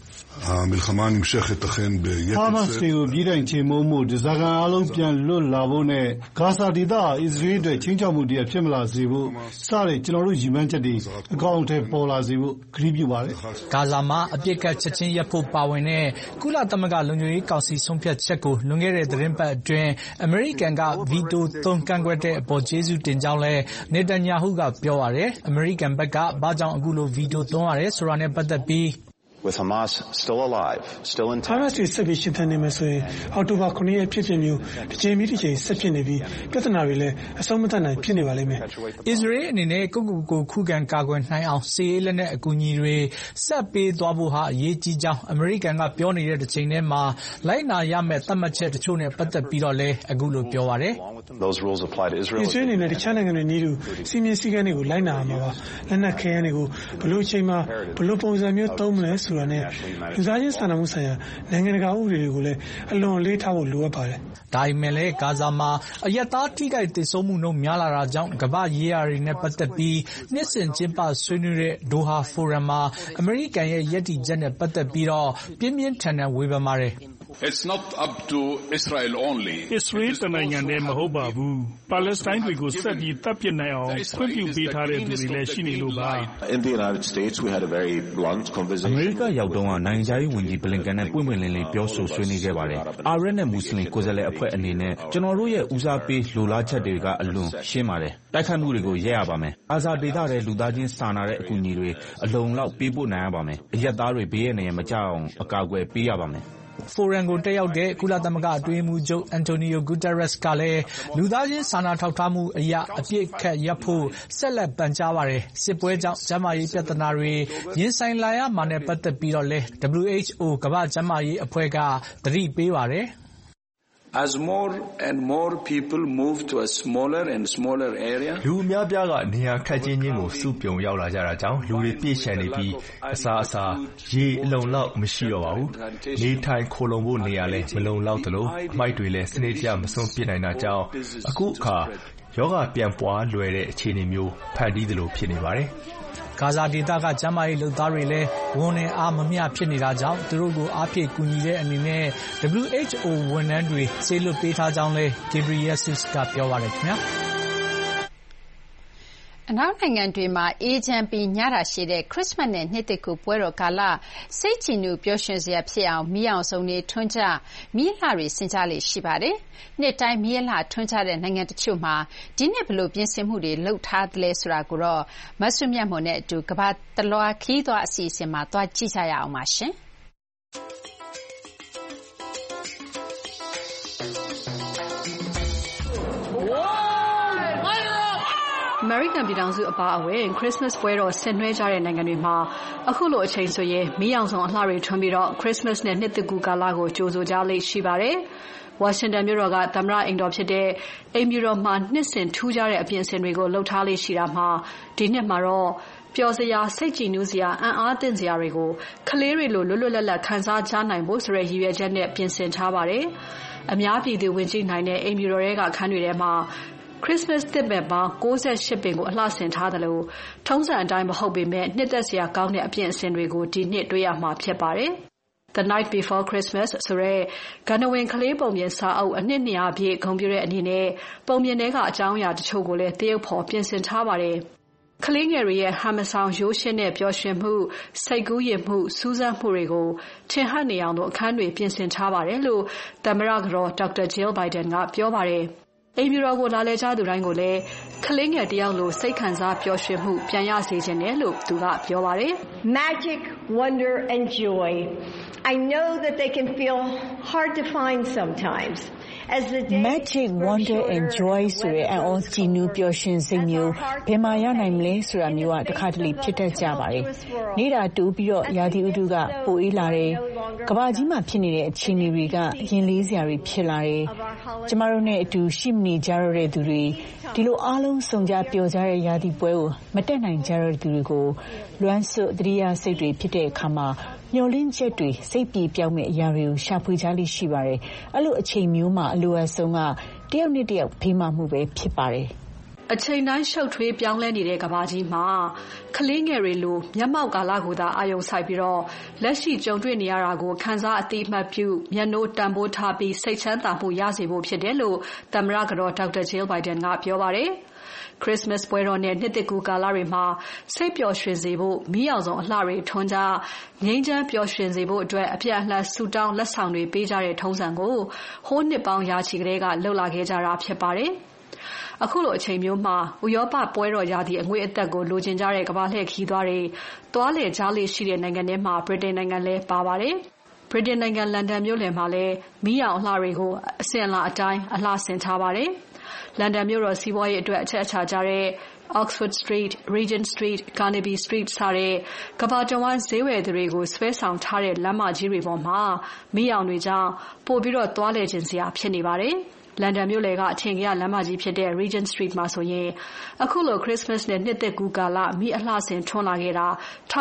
Hamas တွေကိုပြည်ထိုင်ချေမှုန်းဖို့ဓားစာခံအားလုံးပြန်လွတ်လာဖို့နဲ့ဂါဇာဒေသဟာအစ္စရေးအတွက်ခြိမ်းခြောက်မှုတရားဖြစ်မလာစေဖို့စတဲ့ကျွန်တော်တို့ရည်မှန်းချက်တွေအကောင်အထည်ပေါ်လာစေဖို့ကတိပြုပါတယ်။ဂါဇာမှာအပြစ်ကတ်ချက်ချင်းရပ်ဖို့ပါဝင်တဲ့ကုလသမဂ္ဂလုံခြုံရေးကောင်စီဆုံးဖြတ်ချက်ကိုလွန်ခဲ့တဲ့သတင်းပတ်အတွင်းအမေရိကန်ကဗီတိုသုံးကန့်ကွက်တဲ့အပေါ်ကျေးဇူးတင်ကြောင်းလည်းနေတန်ယာဟုကပြောပါတယ်။အမေရိကန်ဘက်ကဘာကြောင့်အခုလိုဗီတိုသုံးရတယ်ဆိုတာနဲ့ပတ်သက်ပြီး With Hamas still alive, still intact. Hamas တွေဆက်ပြီးရှင်သန်နေမယ်ဆိုရင်အောက်တိုဘာ9ရက်ဖြစ်မျိုးတစ်ချိန်ပြီးတစ်ချိန်ဆက်ဖြစ်နေပြီးပြဿနာတွေလည်းအဆုံးမသတ်နိုင်ဖြစ်နေပါလိမ့်မယ်။ Israel အနေနဲ့ကိုခုခံကာကွယ်နိုင်အောင်စစ်ရေးလက်နက်အကူအညီတွေဆက်ပေးသွားဖို့ဟာအရေးကြီးကြောင်းအမေရိကန်ကပြောနေတဲ့တစ်ချိန်တည်းမှာလိုက်နာရမယ့်သတ်မှတ်ချက်တချို့နဲ့ပတ်သက်ပြီးတော့လည်းအခုလိုပြောပါတယ်။ Those rules apply to Israel. Israel အနေနဲ့တခြားနိုင်ငံတွေနည်းတူစီမင်းစည်းကမ်းတွေကိုလိုက်နာရမှာပါ။လက်နက်ခဲယမ်းတွေကိုဘယ်လိုအချိန်မှာဘယ်လိုပုံစံမျိုးသုံးမလဲဆိုတာနဲ့လူသားချင်းစာနာမှုဆိုင်ရာနိုင်ငံတကာဥပဒေတွေကိုလည်းအလွန်လေးထားဖို့လိုအပ်ပါတယ်။ဒါပေမဲ့လည်းဂါဇာမှာအရပ်သားထိခိုက်သေဆုံးမှုနှုန်းများလာတာကြောင့်ကမ္ဘာ့ရေးရာတွေနဲ့ပတ်သက်ပြီးနှစ်စဉ်ကျင်းပဆွေးနွေးတဲ့ဒိုဟာဖိုရမ်မှာအမေရိကန်ရဲ့ယက်တီချက်နဲ့ပတ်သက်ပြီးတော့ပြင်းပြင်းထန်ထန်ဝေဖန်ပါတယ်။ It's not up to Israel only. Israel တနိုင်ငံနဲ့မဟုတ်ပါဘူး။ပါလက်စတိုင်းတွေကိုဆက်ပြီးတပ်ပစ်နိုင်အောင်ခွင့်ပြုပေးထားတဲ့သူတွေလည်းရှိနေလို့ပါ။ In the United States we had a very blunt conversation. အမေရိကရောက်တော့နိုင်ငံခြားရေးဝန်ကြီးဘလင်ကန်နဲ့ပွင့်ပွင့်လင်းလင်းပြောဆိုဆွေးနွေးခဲ့ပါတယ်။အာရပ်နဲ့မွတ်စလင်ကိုယ်စားလှယ်အဖွဲ့အနေနဲ့ကျွန်တော်တို့ရဲ့ဦးစားပေးလိုလားချက်တွေကအလွန်ရှင်းပါတယ်။တိုက်ခိုက်မှုတွေကိုရပ်ရပါမယ်။အာဇာဒေသတဲ့လူသားချင်းစာနာတဲ့အကူအညီတွေအလုံလောက်ပေးပို့နိုင်ရပါမယ်။အရပ်သားတွေဘေးရန်မကြအောင်အကာအကွယ်ပေးရပါမယ်။ဖိုရမ်ကိုတက်ရောက်တဲ့ကုလသမဂ္ဂအတွင်းရေးမှူးချုပ်အန်တိုနီယိုဂူတာရက်စ်ကလည်းလူသားချင်းစာနာထောက်ထားမှုအရာအပြည့်ခတ်ရပ်ဖို့ဆက်လက်ပန်ကြားပါတယ်။စစ်ပွဲကြောင့်ကျန်းမာရေးပြဿနာတွေရင်ဆိုင်လာရမှာနဲ့ပတ်သက်ပြီးတော့လည်း WHO ကမ္ဘာ့ကျန်းမာရေးအဖွဲ့ကသတိပေးပါတယ်။ As more and more people move to a smaller and smaller area လူအများပြားကနေရာခက်ချင်းချင်းကိုစုပြုံရောက်လာကြတာကြောင့်လူတွေပြည့်ရှံနေပြီးအစားရေအလုံလောက်မရှိတော့ပါဘူးနေထိုင်ခိုလုံဖို့နေရာလည်းမလုံလောက်သလိုအမိုက်တွေလည်းစနစ်တကျမစွန့်ပစ်နိုင်တာကြောင့်အခုအခါယောဂပြန်ပွားလွယ်တဲ့အခြေအနေမျိုးဖန်တီးသလိုဖြစ်နေပါတယ်ဂါဇာဒေသကကျန်းမာရေးလုပ်သားတွေလည်းဝန်နဲ့အားမမျှဖြစ်နေတာကြောင့်သူတို့ကိုအားဖြည့်ကူညီတဲ့အနေနဲ့ WHO ဝန်ထမ်းတွေစေလွှတ်ပေးထားကြောင်းလည်း Ghebreyesus ကပြောပါတယ်ခင်ဗျာအနောက်နိုင်ငံတွေမှာအေးချမ်းပြီးညတာရှည်တဲ့ခရစ်စမတ်နဲ့နှစ်သစ်ကူးပွဲတော်ကာလစိတ်ကြည်နူးပျော်ရွှင်စရာဖြစ်အောင်မီးရောင်စုံတွေထွန်းကြမီးလှတွေဆင်ကြလေရှိပါတယ်။နှစ်တိုင်းမီးလှထွန်းကြတဲ့နိုင်ငံတချို့မှာဒီနှစ်ဘယ်လိုပြင်ဆင်မှုတွေလုပ်ထားသလဲဆိုတာကိုတော့မဆုမြတ်မွန်နဲ့အတူကမ္ဘာတလွှားခီးသွားအစီအစဉ်မှာသွားကြည့်ကြရအောင်ပါရှင်။အမေရိကန်ပြည်ထောင်စုအပါအဝင်ခရစ်စမတ်ပွဲတော်ဆင်နွှဲကြတဲ့နိုင်ငံတွေမှာအခုလိုအချိန်ဆိုရင်မီးရောင်စုံအလှတွေထွန်းပြီးတော့ခရစ်စမတ်နဲ့နှစ်သစ်ကူးကာလကိုကြိုဆိုကြလိမ့်ရှိပါတယ်။ဝါရှင်တန်မြို့တော်ကသမ္မတအိမ်တော်ဖြစ်တဲ့အိမ်ဖြူတော်မှာနှစ်စဉ်ထူးခြားတဲ့အပြင်အစင်တွေကိုလှုပ်ထားလေးရှိတာမှာဒီနှစ်မှာတော့ပျော်စရာစိတ်ကြည်နူးစရာအံ့အားသင့်စရာတွေကိုကလေးတွေလိုလွတ်လွတ်လပ်လပ်ခံစားကြနိုင်ဖို့ဆိုတဲ့ရည်ရွယ်ချက်နဲ့ပြင်ဆင်ထားပါတယ်။အများပြည်သူဝင်ကြည့်နိုင်တဲ့အိမ်ဖြူတော်ရဲ့အခန်းတွေထဲမှာခရစ်စမတ်သစ်ပင်ပေါင်း68ပင်ကိုအလှဆင်ထားသလိုထုံးစံအတိုင်းမဟုတ်ပေမဲ့နှစ်သက်စရာကောင်းတဲ့အပြင်အစင်တွေကိုဒီနှစ်တွေ့ရမှာဖြစ်ပါတယ်။ The Night Before Christmas ဆိုတဲ့ဂန္ဓဝင်ကလေးပုံပြင်စာအုပ်အနှစ်200ပြည့်ဂုဏ်ပြုတဲ့အနေနဲ့ပုံပြင်ထဲကအကြောင်းအရာတချို့ကိုလည်းသရုပ်ဖော်ပြင်ဆင်ထားပါတယ်။ကလေးငယ်တွေရဲ့ဟမ်မဆောင်ရိုးရှင်းတဲ့ပျော်ရွှင်မှုစိတ်ကူးယဉ်မှုစူးစမ်းမှုတွေကိုထင်ဟပ်နေအောင်လို့အခန်းတွေပြင်ဆင်ထားပါတယ်လို့သမ္မတကတော်ဒေါက်တာ Jill Biden ကပြောပါတယ်။အိမ်ဖြူတော်ကိုလာလည်ကြသူတိုင်းကိုလည်းကလေးငယ်တယောက်လိုစိတ်ခံစားပျော်ရွှင်မှုပြန်ရစေခြင်းနဲ့လို့သူကပြောပါတယ်။ Magic, wonder and joy. I know that they can feel hard to find sometimes. Magic, wonder and joy ဆိုတဲ့အံ့ဩကြည်နူးပျော်ရွှင်စိတ်မျိုးဘယ်မှာရနိုင်မလဲဆိုတာမျိုးကတစ်ခါတလေဖြစ်တတ်ကြပါတယ်။နေတာတူပြီးတော့ရာသီဥတုကပိုအေးလာတယ်။ကမ္ဘာကြီးမှာဖြစ်နေတဲ့အခြေအနေတွေကရင်လေးစရာတွေဖြစ်လာတယ်။ကျမတို့နဲ့အတူရှိမနေကြရတဲ့သူတွေဒီလိုအားလုံးစုံကြပျော်ကြတဲ့ရာသီပွဲကိုမတက်နိုင်ကြတဲ့သူတွေကိုလွမ်းဆွတ်သတိရစိတ်တွေဖြစ်တဲ့အခါမှာမျောလင်းချက်တွေစိတ်ပြေပြောင်းမဲ့အရာတွေကိုရှာဖွေကြလိမ့်ရှိပါတယ်။အဲ့လိုအချိန်မျိုးမှာအလိုအဆုံးကတယောက်နဲ့တယောက်ဖေးမှမှုပဲဖြစ်ပါတယ်။အချိန်တိုင်းရှုပ်ထွေးပြောင်းလဲနေတဲ့ကမ္ဘာကြီးမှာကလေးငယ်တွေလိုမျက်မှောက်ကာလကိုသာအာရုံစိုက်ပြီးတော့လက်ရှိကြုံတွေ့နေရတာကိုခံစားအသိအမှတ်ပြုမျက်နှိုးတန်ဖိုးထားပြီးစိတ်ချမ်းသာမှုရစေဖို့ဖြစ်တယ်လို့သမ္မတကတော်ဒေါက်တာ Jill Biden ကပြောပါတယ်။ Christmas ပွဲတော်နဲ့နှစ်သစ်ကူးကာလတွေမှာစိတ်ပျော်ရွှင်စေဖို့မီးအောင်စုံအလှတွေထွန်းကြငြိမ်းချမ်းပျော်ရွှင်စေဖို့အတွက်အပြည့်အလှဆူတောင်းလက်ဆောင်တွေပေးကြတဲ့ထုံးစံကိုဟိုးနှစ်ပေါင်းရာချီကလေးကလှုပ်လာခဲ့ကြတာဖြစ်ပါတယ်။အခုလိုအချိန်မျိုးမှာဥရောပပွဲတော်ရာသီအငွေ့အသက်ကိုလိုချင်ကြတဲ့ကမ္ဘာလှည့်ခရီးသွားတွေတွားလေကြားလေရှိတဲ့နိုင်ငံတွေမှာဗြိတိန်နိုင်ငံလည်းပါပါတယ်။ဗြိတိန်နိုင်ငံလန်ဒန်မြို့လယ်မှာလည်းမီးအောင်အလှတွေကိုအစဉ်အလာအတိုင်းအလှဆင်ထားပါတယ်။လန်ဒန်မြို့တော်စီးပွားရေးအတွက်အချက်အချာကျတဲ့ Oxford Street, Regent Street, Carnaby Street စတဲ့ကမ္ဘာတဝန်းဈေးဝယ်သူတွေကိုဆွဲဆောင်ထားတဲ့လမ်းမကြီးတွေပေါ်မှာမီးအောင်တွေကြောင့်ပိုပြီးတော့သွားလည်ခြင်းစရာဖြစ်နေပါတယ်။လန်ဒန်မြို့လယ်ကအထင်ကရလမ်းမကြီးဖြစ်တဲ့ Regent Street မှာဆိုရင်အခုလို Christmas နဲ့နှစ်သစ်ကူးကာလမီးအလှဆင်ထွန်းလာခဲ့တာ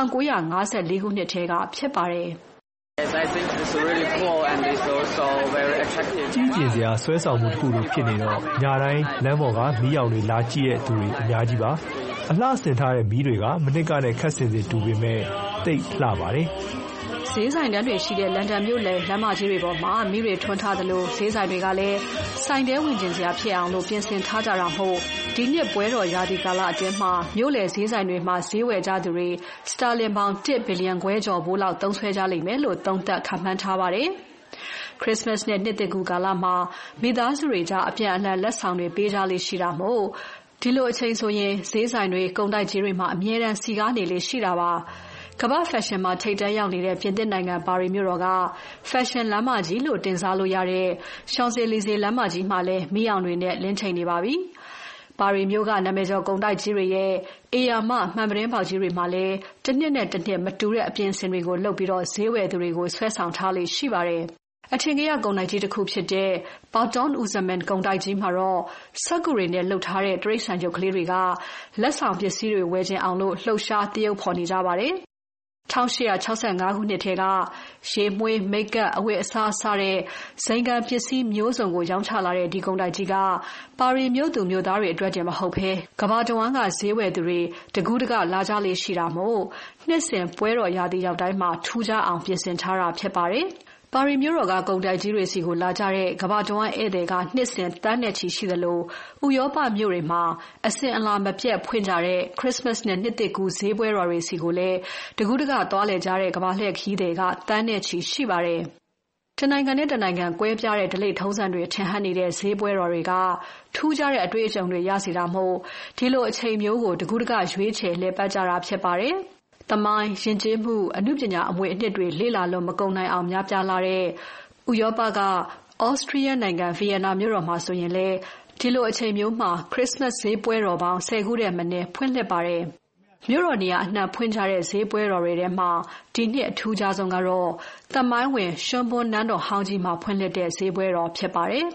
1954ခုနှစ်ထဲကဖြစ်ပါတယ်။ I think it's really cool and it's also very attractive. ကြီးကျယ်စရာဆွဲဆောင်မှုတစ်ခုလိုဖြစ်နေတော့ညတိုင်းလမ်းပေါ်ကမီးရောင်တွေလာကြည့်တဲ့သူတွေအများကြီးပါ။အလှဆင်ထားတဲ့မီးတွေကမနစ်ကနဲ့ခက်ဆင်စီတူပေမဲ့သိပ်လှပါတယ်။ဈေးဆိုင်တန်းတွေရှိတဲ့လန်ဒန်မြို့လယ်လမ်းမကြီးတွေပေါ်မှာမီးတွေထွန်းထားသလိုဈေးဆိုင်တွေကလည်းဆိုင်တဲဝင်ကျင်စရာဖြစ်အောင်လို့ပြင်ဆင်ထားကြတာမို့ဒီနှစ်ပွဲတော်ရာသီကာလအတွင်းမှာမြို့လယ်ဈေးဆိုင်တွေမှာဈေးဝယ်ကြသူတွေစတာလင်ပေါင်1ဘီလီယံခွဲကျော်ဘိုးလောက်သုံးစွဲကြလိမ့်မယ်လို့သုံးသပ်ခန့်မှန်းထားပါတယ်။ Christmas နဲ့နှစ်သစ်ကူးကာလမှာမိသားစုတွေကြားအပြန်အလှန်လက်ဆောင်တွေပေးကြလိမ့်ရှိတာမို့ဒီလိုအချိန်ဆိုရင်ဈေးဆိုင်တွေကုန်တိုက်ကြီးတွေမှာအမြဲတမ်းစီကားနေလေရှိတာပါ။ကမ္ဘာဖက်ရှင်မှာထိပ်တန်းရောက်နေတဲ့ပြင်သစ်နိုင်ငံပါရီမြို့တော်ကဖက်ရှင်လမ်းမကြီးလို့တင်စားလို့ရတဲ့ရှောင်းဇေလီဇေလမ်းမကြီးမှာလည်းမီးအောင်တွေနဲ့လင်းချိန်နေပါပြီ။ပါရီမြို့ကနာမည်ကျော်ကုန်တိုက်ကြီးတွေရဲ့အေယာမမှန်ပတင်းပေါက်ကြီးတွေမှာလည်းတစ်နှစ်နဲ့တစ်နှစ်မတူတဲ့အပြင်အစင်တွေကိုလုပ်ပြီးတော့ဈေးဝယ်သူတွေကိုဆွဲဆောင်ထားလေရှိပါတယ်။အထင်ကရကုန်တိုက်ကြီးတစ်ခုဖြစ်တဲ့ Baton Usaman ကုန်တိုက်ကြီးမှာတော့စက္ကူတွေနဲ့လှုပ်ထားတဲ့တရိတ်ဆန်ရုပ်ကလေးတွေကလက်ဆောင်ပစ္စည်းတွေဝယ်ခြင်းအောင်လို့လှုပ်ရှားတရုပ်ဖော်နေကြပါတယ်။1865ခုနှစ်ထဲကရေမွေးမိတ်ကပ်အဝတ်အစားစတဲ့ဇိမ်ခံပစ္စည်းမျိုးစုံကိုရောင်းချလာတဲ့ဒီကုန်တိုက်ကြီးကပါရီမြို့သူမြို့သားတွေအတွက်တည်းမဟုတ်ဘဲကမ္ဘာတဝန်းကဈေးဝယ်သူတွေတကူးတကလာကြလေရှိတာမို့နှစ်စဉ်ပွဲတော်ရာသီရောက်တိုင်းမှာထူးခြားအောင်ပြင်ဆင်ထားတာဖြစ်ပါတယ်။ပါရီမြို့တော်ကကုန်တိုက်ကြီးတွေစီကိုလာကြတဲ့ကမ္ဘာတဝန်းဧည့်သည်ကနှစ်စဉ်တန်းနဲ့ချီရှိသလိုဥရောပမြို့တွေမှာအစဉ်အလာမပြတ်ဖွင့်ကြတဲ့ Christmas နဲ့နှစ်သစ်ကူးဈေးပွဲတော်တွေစီကိုလည်းတကူးတကသွားလည်ကြတဲ့ကမ္ဘာလှည့်ခရီးသည်ကတန်းနဲ့ချီရှိပါတယ်။တနိုင်ငံနဲ့တနိုင်ငံကွဲပြားတဲ့ဓလေ့ထုံးစံတွေထင်ဟပ်နေတဲ့ဈေးပွဲတော်တွေကထူးခြားတဲ့အတွေ့အကြုံတွေရစေတာမို့ဒီလိုအချိန်မျိုးကိုတကူးတကရွေးချယ်လှည့်ပတ်ကြတာဖြစ်ပါတယ်။သမိုင်းယဉ်ကျေးမှုအမှုပညာအမွေအနှစ်တွေလေ့လာလို့မကုန်နိုင်အောင်များပြားလာတဲ့ဥရောပကဩစတြီးယားနိုင်ငံဗီယက်နာမြို့တော်မှာဆိုရင်လေဒီလိုအချိန်မျိုးမှာခရစ်စမတ်ဈေးပွဲတော်ပေါင်း10ခုတဲ့မနည်းဖွင့်လှစ်ပါတယ်။မြို့တော်နေရာအနှံ့ဖွင့်ကြတဲ့ဈေးပွဲတော်တွေထဲမှာဒီနှစ်အထူးခြားဆုံးကတော့သမိုင်းဝင်ရှွန်ဘွန်နန်းတော်ဟောင်းကြီးမှာဖွင့်လှစ်တဲ့ဈေးပွဲတော်ဖြစ်ပါတယ်။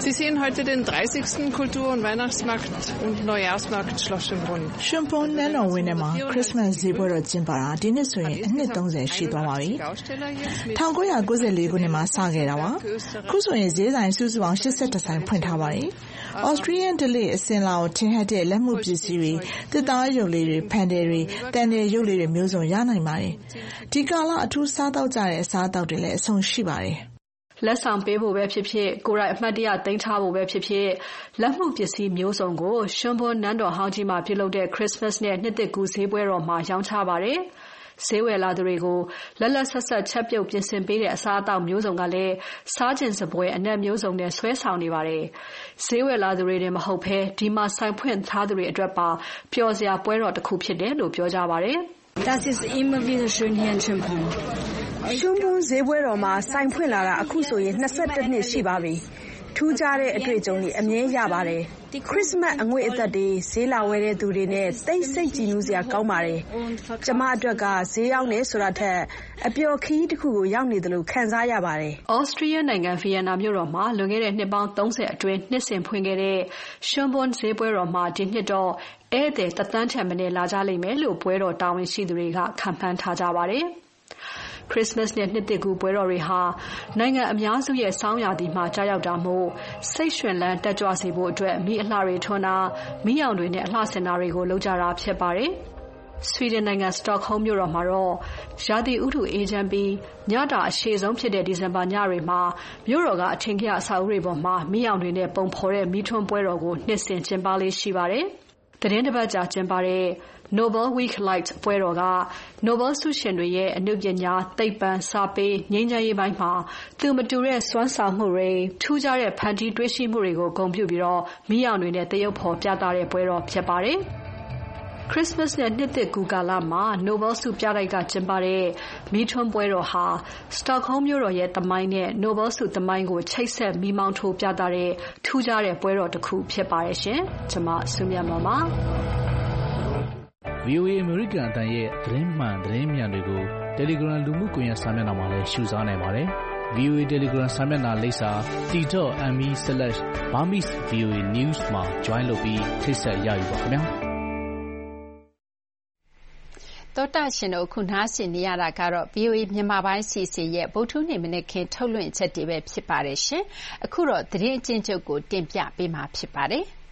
Sie sehen heute den 30. Kultur- und Weihnachtsmarkt und Neujahrsmarkt Schloss Schönbrunn. ရွှေဘုံနန်းတော်ဝင်းထဲမှာခရစ်စမတ်ဈေးပွဲတော်ကျင်းပတာဒီနှစ်ဆိုရင်အနှစ်30ရှိသွားပါပြီ။1994ခုနှစ်မှာစခဲ့တာပါ။ခုဆိုရင်ဈေးဆိုင်စုစုပေါင်း82ဆိုင်ဖွင့်ထားပါတယ်။ Australian Delay အစင်လာကိုထင်ဟပ်တဲ့လက်မှုပစ္စည်းတွေတစ်သားရုပ်လေးတွေဖန်တယ်တွေတန်တယ်ရုပ်လေးတွေမျိုးစုံရနိုင်ပါတယ်။ဒီကာလအထူးစားတောက်ကြတဲ့အစားအသောက်တွေလည်းအဆုံရှိပါတယ်။လက်ဆောင်ပေးဖို့ပဲဖြစ်ဖြစ်ကိုယ်တိုင်အမှတ်တရသိမ်းထားဖို့ပဲဖြစ်ဖြစ်လက်မှုပစ္စည်းမျိုးစုံကိုရွှေဘုံနန်းတော်ဟောင်းကြီးမှာပြုလုပ်တဲ့ Christmas နဲ့နှစ်သစ်ကူးဈေးပွဲတော်မှာရောင်းချပါတယ်။ဈေးဝယ်လာသူတွေကိုလက်လက်ဆက်ဆက်ချက်ပြုတ်ပြင်ဆင်ပေးတဲ့အစားအသောက်မျိုးစုံကလည်းစားခြင်းစပွဲအနက်မျိုးစုံနဲ့ဆွဲဆောင်နေပါတယ်။ဈေးဝယ်လာသူတွေတင်မဟုတ်ဘဲဒီမှာဆိုင်ဖွင့်ထားသူတွေအတွက်ပါပျော်စရာပွဲတော်တစ်ခုဖြစ်တယ်လို့ပြောကြပါတယ်။ Das ist immer wieder schön hier in Schönbrunn. ရွှေဘုံဈေးပွဲတော်မှာဆိုင်ဖွင့်လာတာအခုဆိုရင်22နှစ်ရှိပါပြီ။ထူးခြားတဲ့အတွေ့အကြုံတွေအမြဲရပါတယ်။ခရစ်စမတ်အငွေအသက်တွေဈေးလာဝယ်တဲ့သူတွေနဲ့သိစိတ်ကြည်နူးစရာကောင်းပါတယ်။ကျမအတွက်ကဈေးရောက်နေဆိုတာထက်အပျော်ခီးတစ်ခုကိုရောက်နေတယ်လို့ခံစားရပါတယ်။ Austria နိုင်ငံဗီယက်နာမြို့တော်မှာလွန်ခဲ့တဲ့နှစ်ပေါင်း30အတွင်းနှစ်စဉ်ဖွင့်ခဲ့တဲ့ရွှေဘုံဈေးပွဲတော်မှာဒီနှစ်တော့ဧည့်သည်တသန်းထက်မနည်းလာကြလိမ့်မယ်လို့ပွဲတော်တာဝန်ရှိသူတွေကခန့်မှန်းထားကြပါတယ်။ Christmas နဲ့နှစ်သစ်ကူးပွဲတော်တွေဟာနိုင်ငံအများစုရဲ့စောင်းရာသီမှာကြာရောက်တာမို့စိတ်ရွှင်လန်းတက်ကြွစေဖို့အတွက်မီးအလှတွေထွန်းတာမီးရောင်တွေနဲ့အလှဆင်တာတွေကိုလုပ်ကြတာဖြစ်ပါတယ်။ Sweden နိုင်ငံ Stockholm မြို့တော်မှာတော့ရာသီဥတုအေးချမ်းပြီးညတာအရှည်ဆုံးဖြစ်တဲ့ဒီဇင်ဘာညတွေမှာမြို့တော်ကအထင်ကရအဆောက်အဦတွေပေါ်မှာမီးရောင်တွေနဲ့ပုံဖော်တဲ့မီးထွန်းပွဲတော်ကိုနှစ်စဉ်ကျင်းပလေးရှိပါတယ်။သတင်းတစ်ပတ်ကြာကျင်းပတဲ့Nobel Week Light ပွဲတော်က Nobel ဆုရှင်တွေရဲ့အနုပညာသိပ္ပံစာပေငြိမ်းချမ်းရေးပိုင်းမှာသူမတူတဲ့စွမ်းဆောင်မှုတွေထူးခြားတဲ့ဖန်တီးတွေးရှိမှုတွေကိုဂုဏ်ပြုပြီးတော့မီးရောင်တွေနဲ့သရုပ်ဖော်ပြသတဲ့ပွဲတော်ဖြစ်ပါတယ်။ Christmas နဲ့နှစ်သစ်ကူးကာလမှာ Nobel ဆုပြတိုက်ကကျင်းပတဲ့မီးထွန်းပွဲတော်ဟာ Stockholm မြို့တော်ရဲ့သမိုင်းနဲ့ Nobel ဆုသမိုင်းကိုချိတ်ဆက်မီးမောင်းထိုးပြသတဲ့ထူးခြားတဲ့ပွဲတော်တစ်ခုဖြစ်ပါတယ်ရှင်။ကျွန်မစုမြတ်မောင်ပါ။ VOA အမေရိကန်အသံရဲ့သတင်းမှန်သတင်းမြန်တွေကို Telegram လူမှုကွန်ရက်စာမျက်နှာမှာလည်းရှုစားနိုင်ပါတယ်။ VOA Telegram စာမျက်နှာလိပ်စာ t.me/Burmese VOA News မှာ join လုပ်ပြီးထိတ်ဆက်ရယူပါခင်ဗျာ။သောတာရှင်တို့ခုနားဆင်နေရတာကတော့ VOA မြန်မာပိုင်းစီစဉ်ရဲ့ဗုဒ္ဓဟူးနေ့မနက်ခင်းထုတ်လွှင့်ချက်တွေပဲဖြစ်ပါတယ်ရှင်။အခုတော့သတင်းအကျဉ်းချုပ်ကိုတင်ပြပေးမှာဖြစ်ပါတယ်။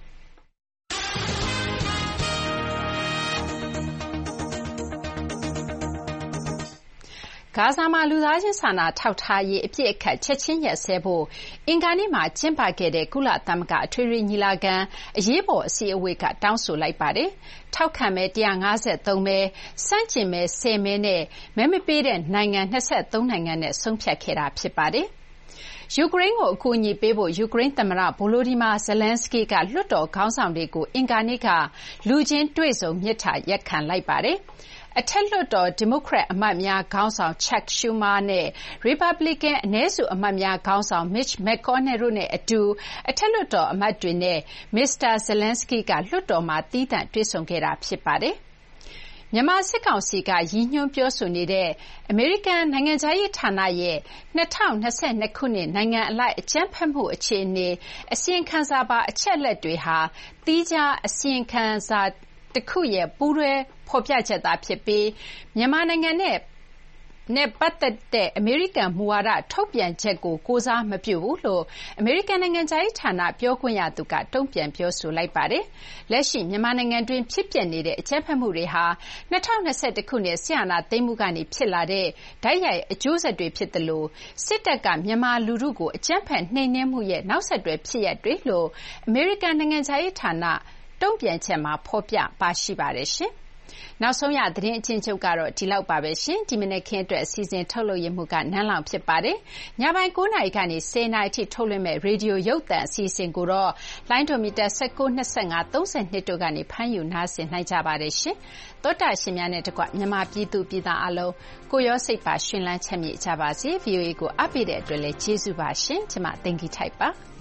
ဂါဇာမှာလူသားချင်းစာနာထောက်ထားရေးအပြစ်အခတ်ချက်ချင်းရပ်စဲဖို့အင်္ဂါနေ့မှာကျင်းပခဲ့တဲ့ကုလသမဂ္ဂအထွေထွေညီလာခံအရေးပေါ်အစည်းအဝေးကတောင်းဆိုလိုက်ပါတယ်။ထောက်ခံမဲ153မဲစန့်ကျင်မဲ10မဲနဲ့မဲမပေးတဲ့နိုင်ငံ23နိုင်ငံနဲ့ဆုံးဖြတ်ခဲ့တာဖြစ်ပါတယ်။ယူကရိန်းကိုအကူအညီပေးဖို့ယူကရိန်းသမ္မတဗိုလိုဒီမာဇလန်းစကီးကလွှတ်တော်ခေါင်းဆောင်တွေကိုအင်္ဂါနေ့ကလူချင်းတွေ့ဆုံမြစ်တာရက်ခံလိုက်ပါတယ်။အထက်လွှတ်တော်ဒီမိုကရက်အမတ်များခေါင်းဆောင် Chuck Schumer နဲ့ Republican အနည်းစုအမတ်များခေါင်းဆောင် Mitch McConnell တို့နဲ့အတူအထက်လွှတ်တော်အမတ်တွေနဲ့မစ္စတာဇလန်းစကီးကလွှတ်တော်မှာသီးသန့်တွေ့ဆုံခဲ့တာဖြစ်ပါတယ်။မြန်မာစစ်ကောင်စီကရည်ညွှန်းပြောဆိုနေတဲ့အမေရိကန်နိုင်ငံခြားရေးဌာနရဲ့2022ခုနှစ်နိုင်ငံအလိုက်အကြမ်းဖက်မှုအခြေအနေအစီရင်ခံစာပါအချက်အလက်တွေဟာသီးခြားအစီရင်ခံစာတစ်ခုရဲ့ပူးတွဲဖော်ပြချက်သာဖြစ်ပြီးမြန်မာနိုင်ငံနဲ့ပတ်သက်တဲ့အမေရိကန်မူဝါဒထုတ်ပြန်ချက်ကိုကိုးစားမပြုဘူးလို့အမေရိကန်နိုင်ငံခြားရေးဌာနပြောခွင့်ရသူကတုံ့ပြန်ပြောဆိုလိုက်ပါတယ်။လက်ရှိမြန်မာနိုင်ငံတွင်းဖြစ်ပျက်နေတဲ့အကြမ်းဖက်မှုတွေဟာ2021ခုနှစ်ဆီယနာသိမ်းမှုကနေဖြစ်လာတဲ့ဓာတ်ရိုက်အကျိုးဆက်တွေဖြစ်တယ်လို့စစ်တပ်ကမြန်မာလူထုကိုအကြမ်းဖက်နှိမ်နင်းမှုရဲ့နောက်ဆက်တွဲဖြစ်ရပ်တွေလို့အမေရိကန်နိုင်ငံခြားရေးဌာနတုံ့ပြန်ချက်မှာဖော်ပြပါရှိပါတယ်ရှင်။နောက်ဆုံးရသတင်းအချင်းချုပ်ကတော့ဒီလောက်ပါပဲရှင်ဒီမနေ့ခင်းအတွက်အစီအစဉ်ထုတ်လုပ်ရမှုကနန်းလောင်ဖြစ်ပါတယ်ညပိုင်း9:00နာရီကနေ10:00နာရီထိထုတ်လွှင့်မဲ့ရေဒီယိုရုပ်သံအစီအစဉ်ကိုတော့လိုင်းဒိုမီတာ19 25 32တို့ကနေဖမ်းယူနားဆင်နိုင်ကြပါတယ်ရှင်သောတာရှင်များနဲ့တကွမြန်မာပြည်သူပြည်သားအလုံးကိုရောစိတ်ပါရှင်လန်းချမ်းမြေ့ကြပါစေ VOA ကိုအားပေးတဲ့အတွက်လည်းကျေးဇူးပါရှင်ကျွန်မတင်ကြီးထိုက်ပါ